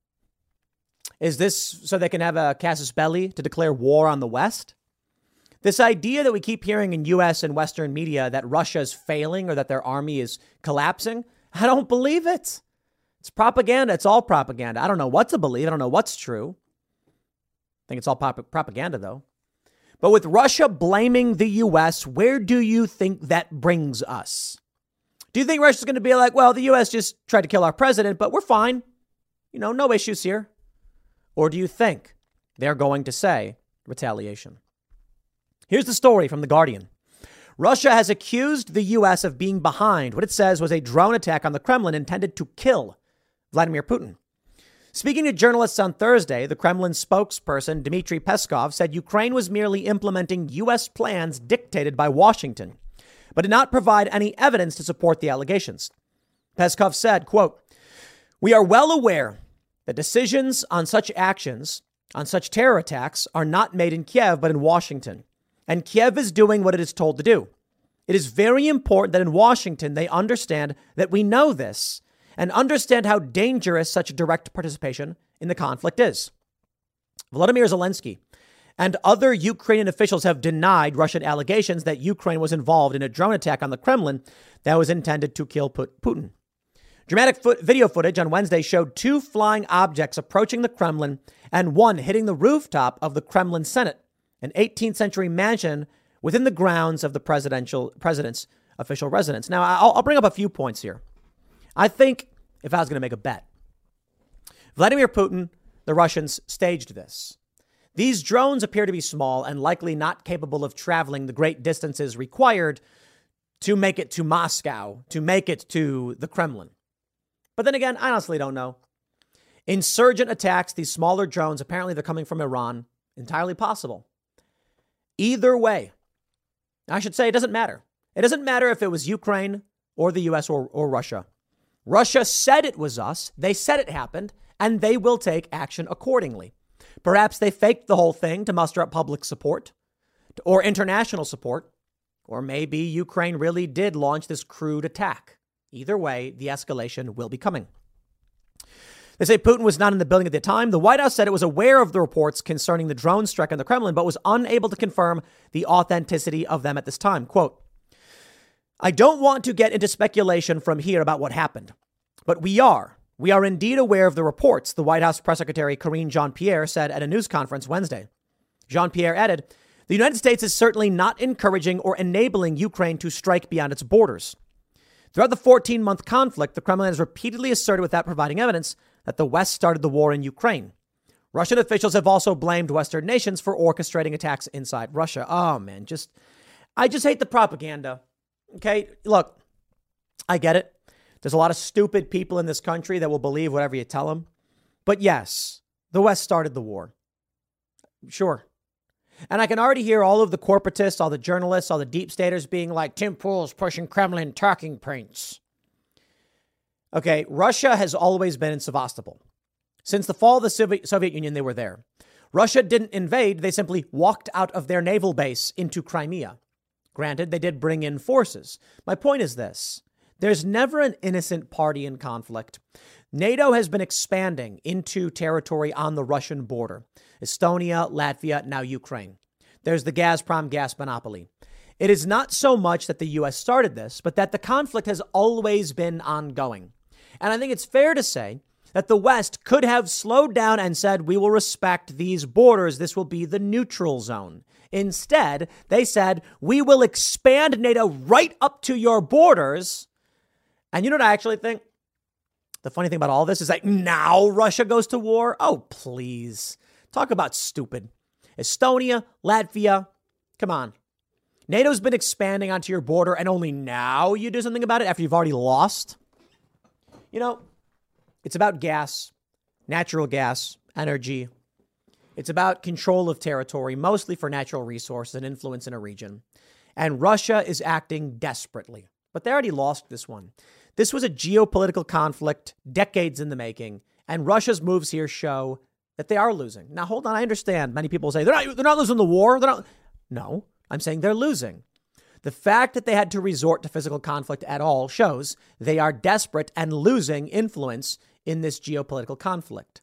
Is this so they can have a casus belli to declare war on the West? This idea that we keep hearing in U S and Western media that Russia is failing or that their army is collapsing, I don't believe it. It's propaganda. It's all propaganda. I don't know what to believe. I don't know what's true. I think it's all pop- propaganda, though. But with Russia blaming the U S, where do you think that brings us? Do you think Russia's going to be like, well, the U S just tried to kill our president, but we're fine. You know, no issues here. Or do you think they're going to say retaliation? Here's the story from The Guardian. Russia has accused the U S of being behind what it says was a drone attack on the Kremlin intended to kill Vladimir Putin. Speaking to journalists on Thursday, the Kremlin spokesperson Dmitry Peskov said Ukraine was merely implementing U S plans dictated by Washington, but did not provide any evidence to support the allegations. Peskov said, quote, "We are well aware that decisions on such actions, on such terror attacks, are not made in Kiev, but in Washington. And Kiev is doing what it is told to do. It is very important that in Washington, they understand that we know this and understand how dangerous such direct participation in the conflict is. Volodymyr Zelensky and other Ukrainian officials have denied Russian allegations that Ukraine was involved in a drone attack on the Kremlin that was intended to kill Putin. Dramatic fo- video footage on Wednesday showed two flying objects approaching the Kremlin and one hitting the rooftop of the Kremlin Senate, an eighteenth century mansion within the grounds of the presidential president's official residence. Now, I'll, I'll bring up a few points here. I think if I was going to make a bet, Vladimir Putin, the Russians, staged this. These drones appear to be small and likely not capable of traveling the great distances required to make it to Moscow, to make it to the Kremlin. But then again, I honestly don't know. Insurgent attacks, these smaller drones, apparently they're coming from Iran, entirely possible. Either way, I should say it doesn't matter. It doesn't matter if it was Ukraine or the U S or, or Russia. Russia said it was us. They said it happened, and they will take action accordingly. Perhaps they faked the whole thing to muster up public support or international support, or maybe Ukraine really did launch this crude attack. Either way, the escalation will be coming. They say Putin was not in the building at the time. The White House said it was aware of the reports concerning the drone strike on the Kremlin, but was unable to confirm the authenticity of them at this time. Quote, I don't want to get into speculation from here about what happened, but we are. We are indeed aware of the reports, the White House press secretary Karine Jean-Pierre said at a news conference Wednesday. Jean-Pierre added, the United States is certainly not encouraging or enabling Ukraine to strike beyond its borders. Throughout the fourteen-month conflict, the Kremlin has repeatedly asserted without providing evidence that the West started the war in Ukraine. Russian officials have also blamed Western nations for orchestrating attacks inside Russia. Oh, man, just I just hate the propaganda. OK, look, I get it. There's a lot of stupid people in this country that will believe whatever you tell them. But yes, the West started the war. Sure. And I can already hear all of the corporatists, all the journalists, all the deep staters being like, Tim Pool's pushing Kremlin talking points. Okay, Russia has always been in Sevastopol. Since the fall of the Soviet Union, they were there. Russia didn't invade. They simply walked out of their naval base into Crimea. Granted, they did bring in forces. My point is this. There's never an innocent party in conflict. NATO has been expanding into territory on the Russian border. Estonia, Latvia, now Ukraine. There's the Gazprom gas monopoly. It is not so much that the U S started this, but that the conflict has always been ongoing. And I think it's fair to say that the West could have slowed down and said, we will respect these borders. This will be the neutral zone. Instead, they said, we will expand NATO right up to your borders. And you know what I actually think? The funny thing about all this is that now Russia goes to war. Oh, please. Talk about stupid. Estonia, Latvia. Come on. NATO's been expanding onto your border and only now you do something about it after you've already lost. You know, it's about gas, natural gas, energy. It's about control of territory, mostly for natural resources and influence in a region. And Russia is acting desperately. But they already lost this one. This was a geopolitical conflict, decades in the making, and Russia's moves here show that they are losing. Now, hold on. I understand. Many people say they're not, they're not losing the war. They're not. No, I'm saying they're losing. The fact that they had to resort to physical conflict at all shows they are desperate and losing influence in this geopolitical conflict.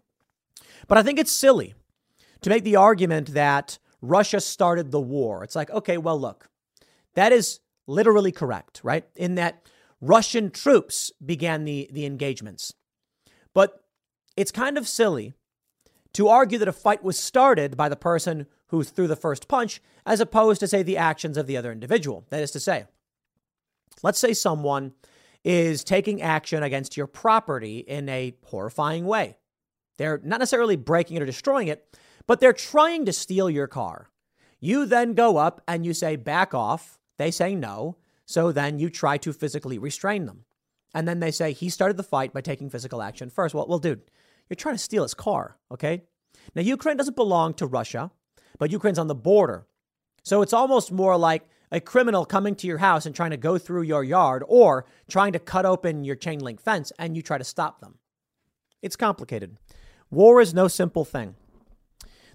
But I think it's silly to make the argument that Russia started the war. It's like, okay, well, look, that is literally correct, right? In that Russian troops began the, the engagements. But it's kind of silly to argue that a fight was started by the person who threw the first punch, as opposed to, say, the actions of the other individual. That is to say, let's say someone is taking action against your property in a horrifying way. They're not necessarily breaking it or destroying it, but they're trying to steal your car. You then go up and you say, back off. They say no. So then you try to physically restrain them. And then they say he started the fight by taking physical action first. Well, well, dude, you're trying to steal his car. OK, now, Ukraine doesn't belong to Russia, but Ukraine's on the border. So it's almost more like a criminal coming to your house and trying to go through your yard or trying to cut open your chain link fence and you try to stop them. It's complicated. War is no simple thing.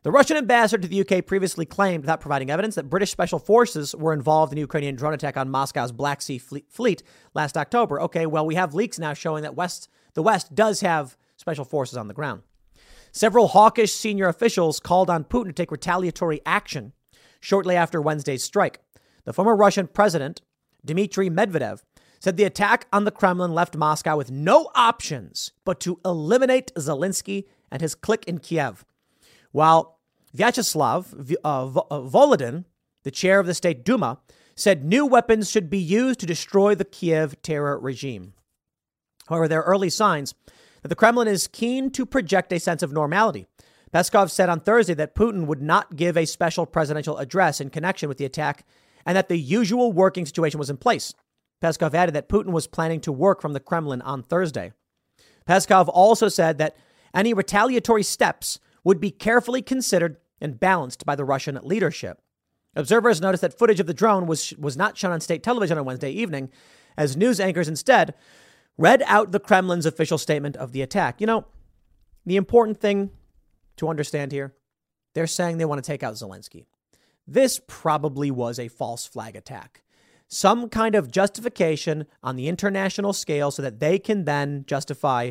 The Russian ambassador to the U K previously claimed, without providing evidence, that British special forces were involved in the Ukrainian drone attack on Moscow's Black Sea fleet last October. Okay, well, we have leaks now showing that West, the West does have special forces on the ground. Several hawkish senior officials called on Putin to take retaliatory action shortly after Wednesday's strike. The former Russian president, Dmitry Medvedev, said the attack on the Kremlin left Moscow with no options but to eliminate Zelensky and his clique in Kiev. While Vyacheslav uh, Volodin, the chair of the State Duma, said new weapons should be used to destroy the Kiev terror regime. However, there are early signs that the Kremlin is keen to project a sense of normality. Peskov said on Thursday that Putin would not give a special presidential address in connection with the attack and that the usual working situation was in place. Peskov added that Putin was planning to work from the Kremlin on Thursday. Peskov also said that any retaliatory steps would be carefully considered and balanced by the Russian leadership. Observers noticed that footage of the drone was, was not shown on state television on Wednesday evening, as news anchors instead read out the Kremlin's official statement of the attack. You know, the important thing to understand here, they're saying they want to take out Zelensky. This probably was a false flag attack. Some kind of justification on the international scale so that they can then justify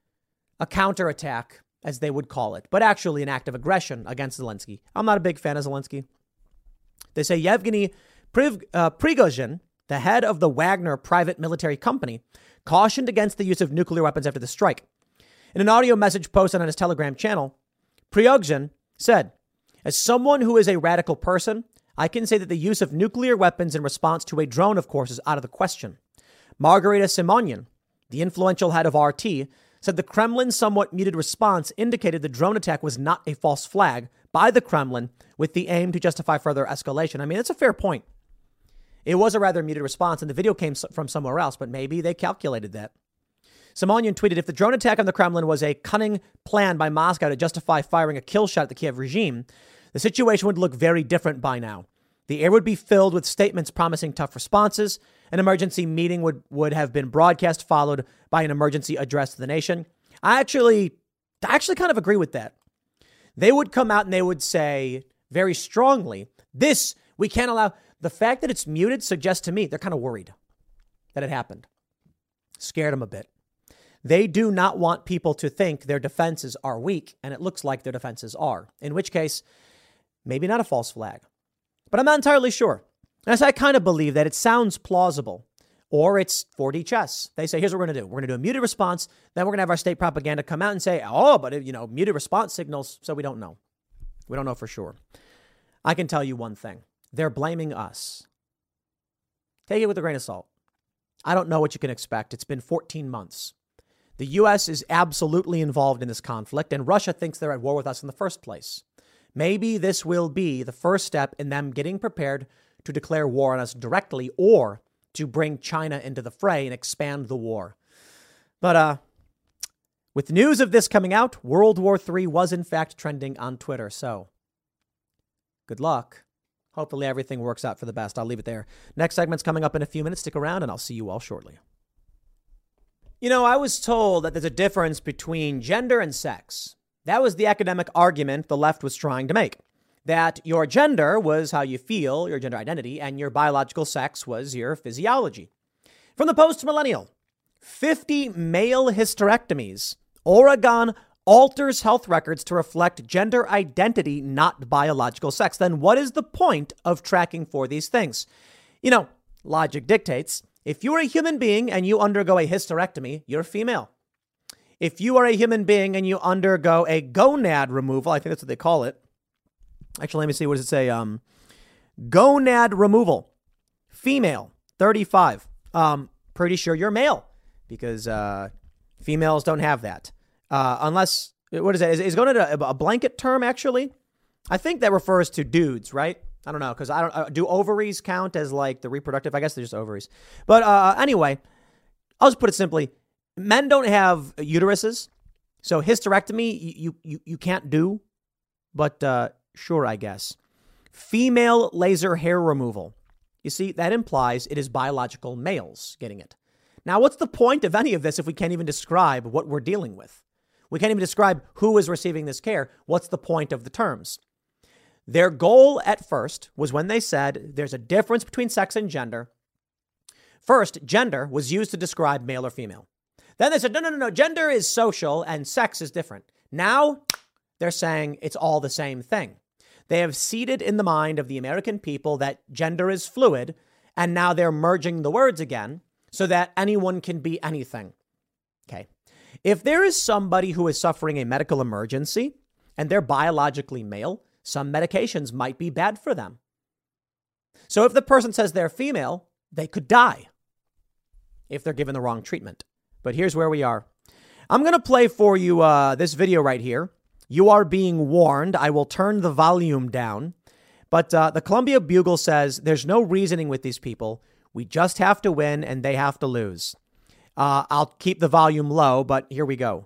a counterattack, as they would call it, but actually an act of aggression against Zelensky. I'm not a big fan of Zelensky. They say Yevgeny Priv- uh, Prigozhin, the head of the Wagner private military company, cautioned against the use of nuclear weapons after the strike. In an audio message posted on his Telegram channel, Prigozhin said, "As someone who is a radical person, I can say that the use of nuclear weapons in response to a drone, of course, is out of the question." Margarita Simonyan, the influential head of R T, said the Kremlin's somewhat muted response indicated the drone attack was not a false flag by the Kremlin with the aim to justify further escalation. I mean, that's a fair point. It was a rather muted response, and the video came from somewhere else, but maybe they calculated that. Simonyan tweeted, "If the drone attack on the Kremlin was a cunning plan by Moscow to justify firing a kill shot at the Kiev regime, the situation would look very different by now. The air would be filled with statements promising tough responses. An emergency meeting would, would have been broadcast, followed by an emergency address to the nation." I actually, I actually kind of agree with that. They would come out and they would say very strongly, this, we can't allow. The fact that it's muted suggests to me they're kind of worried that it happened. Scared them a bit. They do not want people to think their defenses are weak, and it looks like their defenses are, in which case, maybe not a false flag. But I'm not entirely sure. As I kind of believe that it sounds plausible, or it's four D chess. They say, here's what we're going to do. We're going to do a muted response. Then we're going to have our state propaganda come out and say, oh, but, you know, muted response signals. So we don't know. We don't know for sure. I can tell you one thing. They're blaming us. Take it with a grain of salt. I don't know what you can expect. It's been fourteen months. The U S is absolutely involved in this conflict, and Russia thinks they're at war with us in the first place. Maybe this will be the first step in them getting prepared to declare war on us directly, or to bring China into the fray and expand the war. But uh, with news of this coming out, World War Three was in fact trending on Twitter. So good luck. Hopefully everything works out for the best. I'll leave it there. Next segment's coming up in a few minutes. Stick around and I'll see you all shortly. You know, I was told that there's a difference between gender and sex. That was the academic argument the left was trying to make. That your gender was how you feel, your gender identity, and your biological sex was your physiology. From the Post-Millennial, fifty male hysterectomies. Oregon alters health records to reflect gender identity, not biological sex. Then what is the point of tracking for these things? You know, logic dictates if you're a human being and you undergo a hysterectomy, you're female. If you are a human being and you undergo a gonad removal, I think that's what they call it. Actually, let me see. What does it say? Um, gonad removal. Female, thirty-five. Um, pretty sure you're male because uh, females don't have that. Uh, unless, what is that? Is, is gonad a, a blanket term, actually? I think that refers to dudes, right? I don't know, because I don't uh, do ovaries count as like the reproductive? I guess they're just ovaries. But uh, anyway, I'll just put it simply. Men don't have uteruses, so hysterectomy you you you can't do. But uh, sure, I guess. Female laser hair removal. You see, that implies it is biological males getting it. Now, what's the point of any of this if we can't even describe what we're dealing with? We can't even describe who is receiving this care. What's the point of the terms? Their goal at first was when they said there's a difference between sex and gender. First, gender was used to describe male or female. Then they said, no, no, no, no, gender is social and sex is different. Now they're saying it's all the same thing. They have seeded in the mind of the American people that gender is fluid, and now they're merging the words again so that anyone can be anything. Okay. If there is somebody who is suffering a medical emergency and they're biologically male, some medications might be bad for them. So if the person says they're female, they could die if they're given the wrong treatment. But here's where we are. I'm going to play for you uh, this video right here. You are being warned. I will turn the volume down. But uh, the Columbia Bugle says there's no reasoning with these people. We just have to win and they have to lose. Uh, I'll keep the volume low, but here we go.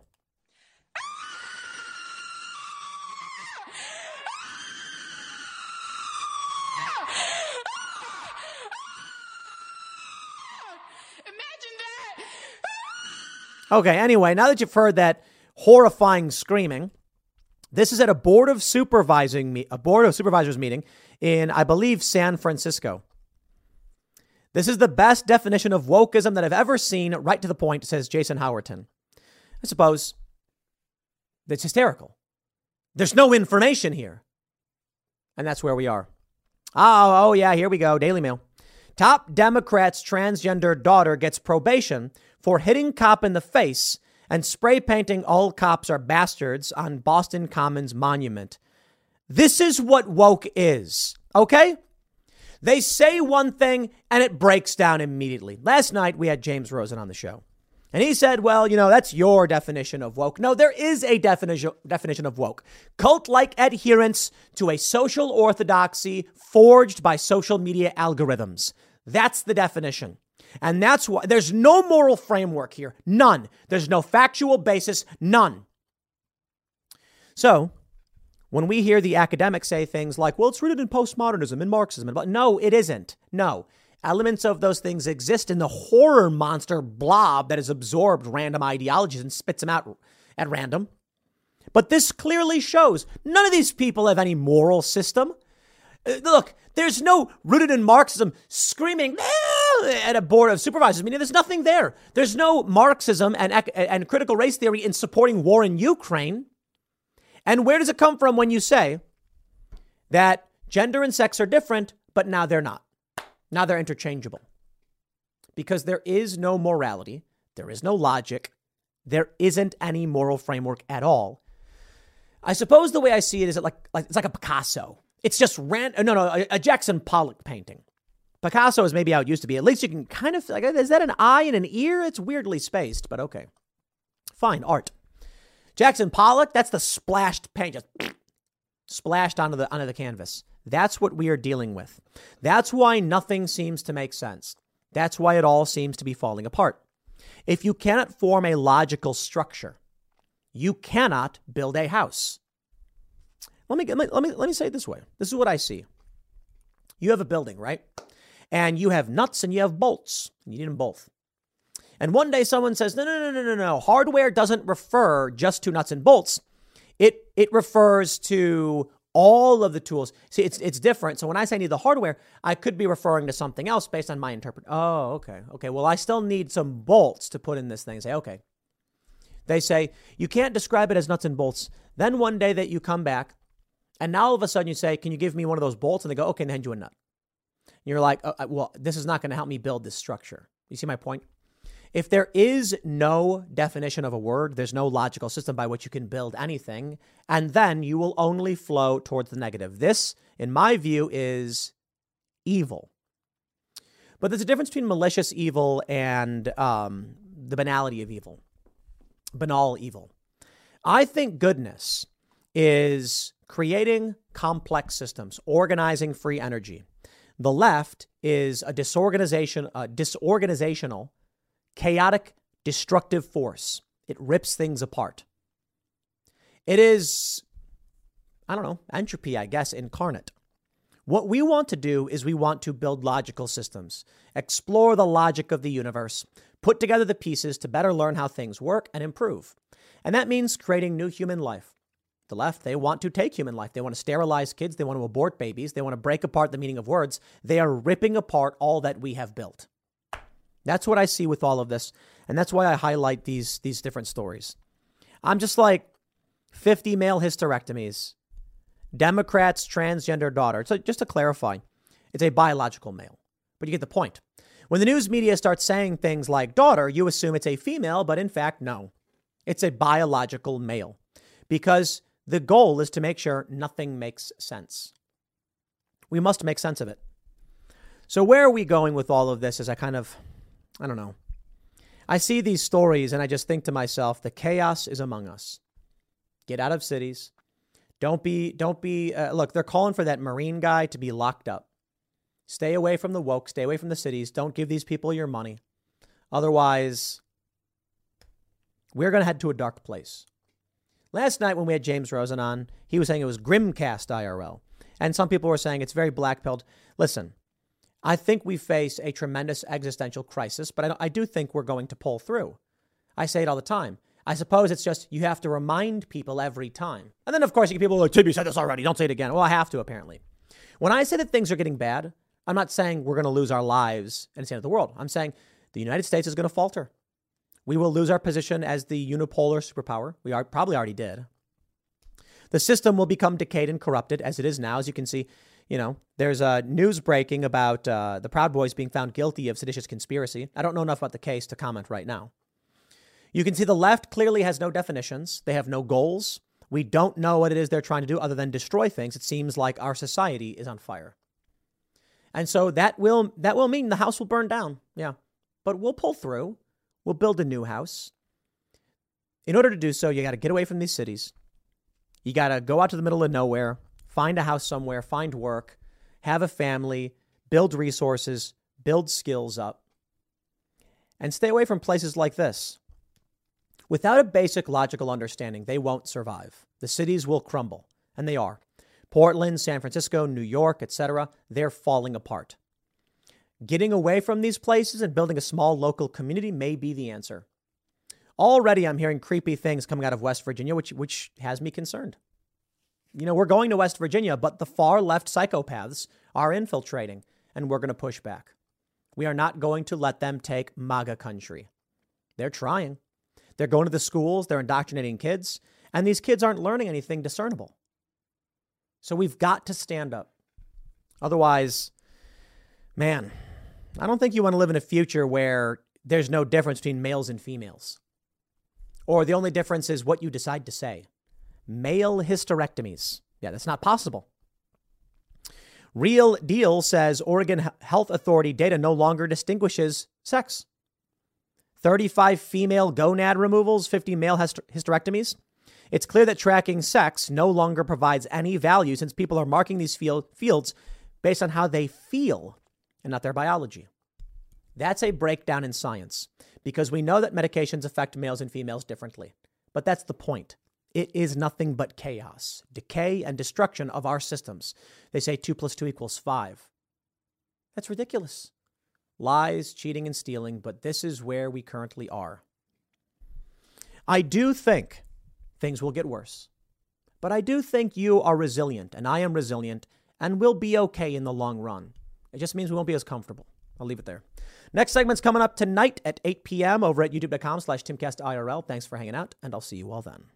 Okay, anyway, now that you've heard that horrifying screaming, this is at a board of supervising me, a board of supervisors meeting in, I believe, San Francisco. This is the best definition of wokeism that I've ever seen, right to the point, says Jason Howerton. I suppose that's hysterical. There's no information here. And that's where we are. Oh, oh yeah, here we go. Daily Mail. Top Democrat's transgender daughter gets probation for hitting cop in the face and spray painting all cops are bastards on Boston Commons monument. This is what woke is, okay? They say one thing and it breaks down immediately. Last night we had James Rosen on the show and he said, well, you know, that's your definition of woke. No, there is a definition definition of woke. Cult-like adherence to a social orthodoxy forged by social media algorithms. That's the definition. And that's why there's no moral framework here. None. There's no factual basis. None. So when we hear the academics say things like, well, it's rooted in postmodernism and Marxism, but no, it isn't. No. Elements of those things exist in the horror monster blob that has absorbed random ideologies and spits them out at random. But this clearly shows none of these people have any moral system. Uh, look, there's no rooted in Marxism screaming ah! at a board of supervisors. I mean, there's nothing there. There's no Marxism and, and critical race theory in supporting war in Ukraine. And where does it come from when you say that gender and sex are different, but now they're not? Now they're interchangeable. Because there is no morality. There is no logic. There isn't any moral framework at all. I suppose the way I see it is like, like it's like a Picasso. It's just ran. No, no, a, a Jackson Pollock painting. Picasso is maybe how it used to be. At least you can kind of like, is that an eye and an ear? It's weirdly spaced, but okay. Fine, art. Jackson Pollock, that's the splashed paint, just splashed onto the onto the canvas. That's what we are dealing with. That's why nothing seems to make sense. That's why it all seems to be falling apart. If you cannot form a logical structure, you cannot build a house. Let me, let me, let me, let me say it this way. This is what I see. You have a building, right? And you have nuts and you have bolts. You need them both. And one day someone says, no, no, no, no, no, no. Hardware doesn't refer just to nuts and bolts. It it refers to all of the tools. See, it's it's different. So when I say I need the hardware, I could be referring to something else based on my interpret. Oh, okay. Okay. Well, I still need some bolts to put in this thing. Say, okay. They say, you can't describe it as nuts and bolts. Then one day that you come back, and now all of a sudden you say, can you give me one of those bolts? And they go, okay, and hand you a nut. And you're like, oh, well, this is not going to help me build this structure. You see my point? If there is no definition of a word, there's no logical system by which you can build anything, and then you will only flow towards the negative. This, in my view, is evil. But there's a difference between malicious evil and um, the banality of evil. Banal evil. I think goodness is creating complex systems, organizing free energy. The left is a disorganization, a disorganizational, chaotic, destructive force. It rips things apart. It is, I don't know, entropy, I guess, incarnate. What we want to do is we want to build logical systems, explore the logic of the universe, put together the pieces to better learn how things work and improve. And that means creating new human life. The left, they want to take human life. They want to sterilize kids. They want to abort babies. They want to break apart the meaning of words. They are ripping apart all that we have built. That's what I see with all of this. And that's why I highlight these, these different stories. I'm just like fifty male hysterectomies, Democrats' transgender daughter. So just to clarify, it's a biological male, but you get the point. When the news media starts saying things like daughter, you assume it's a female, but in fact, no, it's a biological male, because the goal is to make sure nothing makes sense. We must make sense of it. So where are we going with all of this as I kind of, I don't know. I see these stories and I just think to myself, the chaos is among us. Get out of cities. Don't be, don't be, uh, look, they're calling for that Marine guy to be locked up. Stay away from the woke, stay away from the cities. Don't give these people your money. Otherwise, we're going to head to a dark place. Last night when we had James Rosen on, he was saying it was Grimcast I R L. And some people were saying it's very black-pilled. Listen, I think we face a tremendous existential crisis, but I, I do think we're going to pull through. I say it all the time. I suppose it's just you have to remind people every time. And then, of course, you get people like, Tim, you said this already. Don't say it again. Well, I have to, apparently. When I say that things are getting bad, I'm not saying we're going to lose our lives and it's the end of the world. I'm saying the United States is going to falter. We will lose our position as the unipolar superpower. We are probably already did. The system will become decayed and corrupted as it is now. As you can see, you know, there's a uh, news breaking about uh, the Proud Boys being found guilty of seditious conspiracy. I don't know enough about the case to comment right now. You can see the left clearly has no definitions. They have no goals. We don't know what it is they're trying to do other than destroy things. It seems like our society is on fire. And so that will that will mean the house will burn down. Yeah, but we'll pull through. We'll build a new house. In order to do so, you got to get away from these cities. You got to go out to the middle of nowhere, find a house somewhere, find work, have a family, build resources, build skills up, and stay away from places like this. Without a basic logical understanding, they won't survive. The cities will crumble, and they are. Portland, San Francisco, New York, et cetera, they're falling apart. Getting away from these places and building a small local community may be the answer. Already, I'm hearing creepy things coming out of West Virginia, which which has me concerned. You know, we're going to West Virginia, but the far left psychopaths are infiltrating, and we're going to push back. We are not going to let them take MAGA country. They're trying. They're going to the schools. They're indoctrinating kids, and these kids aren't learning anything discernible. So we've got to stand up. Otherwise, man, I don't think you want to live in a future where there's no difference between males and females. Or the only difference is what you decide to say. Male hysterectomies. Yeah, that's not possible. Real Deal says Oregon Health Authority data no longer distinguishes sex. thirty-five female gonad removals, fifty male hysterectomies. It's clear that tracking sex no longer provides any value since people are marking these field, fields based on how they feel and not their biology. That's a breakdown in science because we know that medications affect males and females differently. But that's the point. It is nothing but chaos, decay, and destruction of our systems. They say two plus two equals five. That's ridiculous. Lies, cheating, and stealing, but this is where we currently are. I do think things will get worse, but I do think you are resilient, and I am resilient, and we'll be okay in the long run. It just means we won't be as comfortable. I'll leave it there. Next segment's coming up tonight at eight p.m. over at youtube.com slash TimCastIRL. Thanks for hanging out, and I'll see you all then.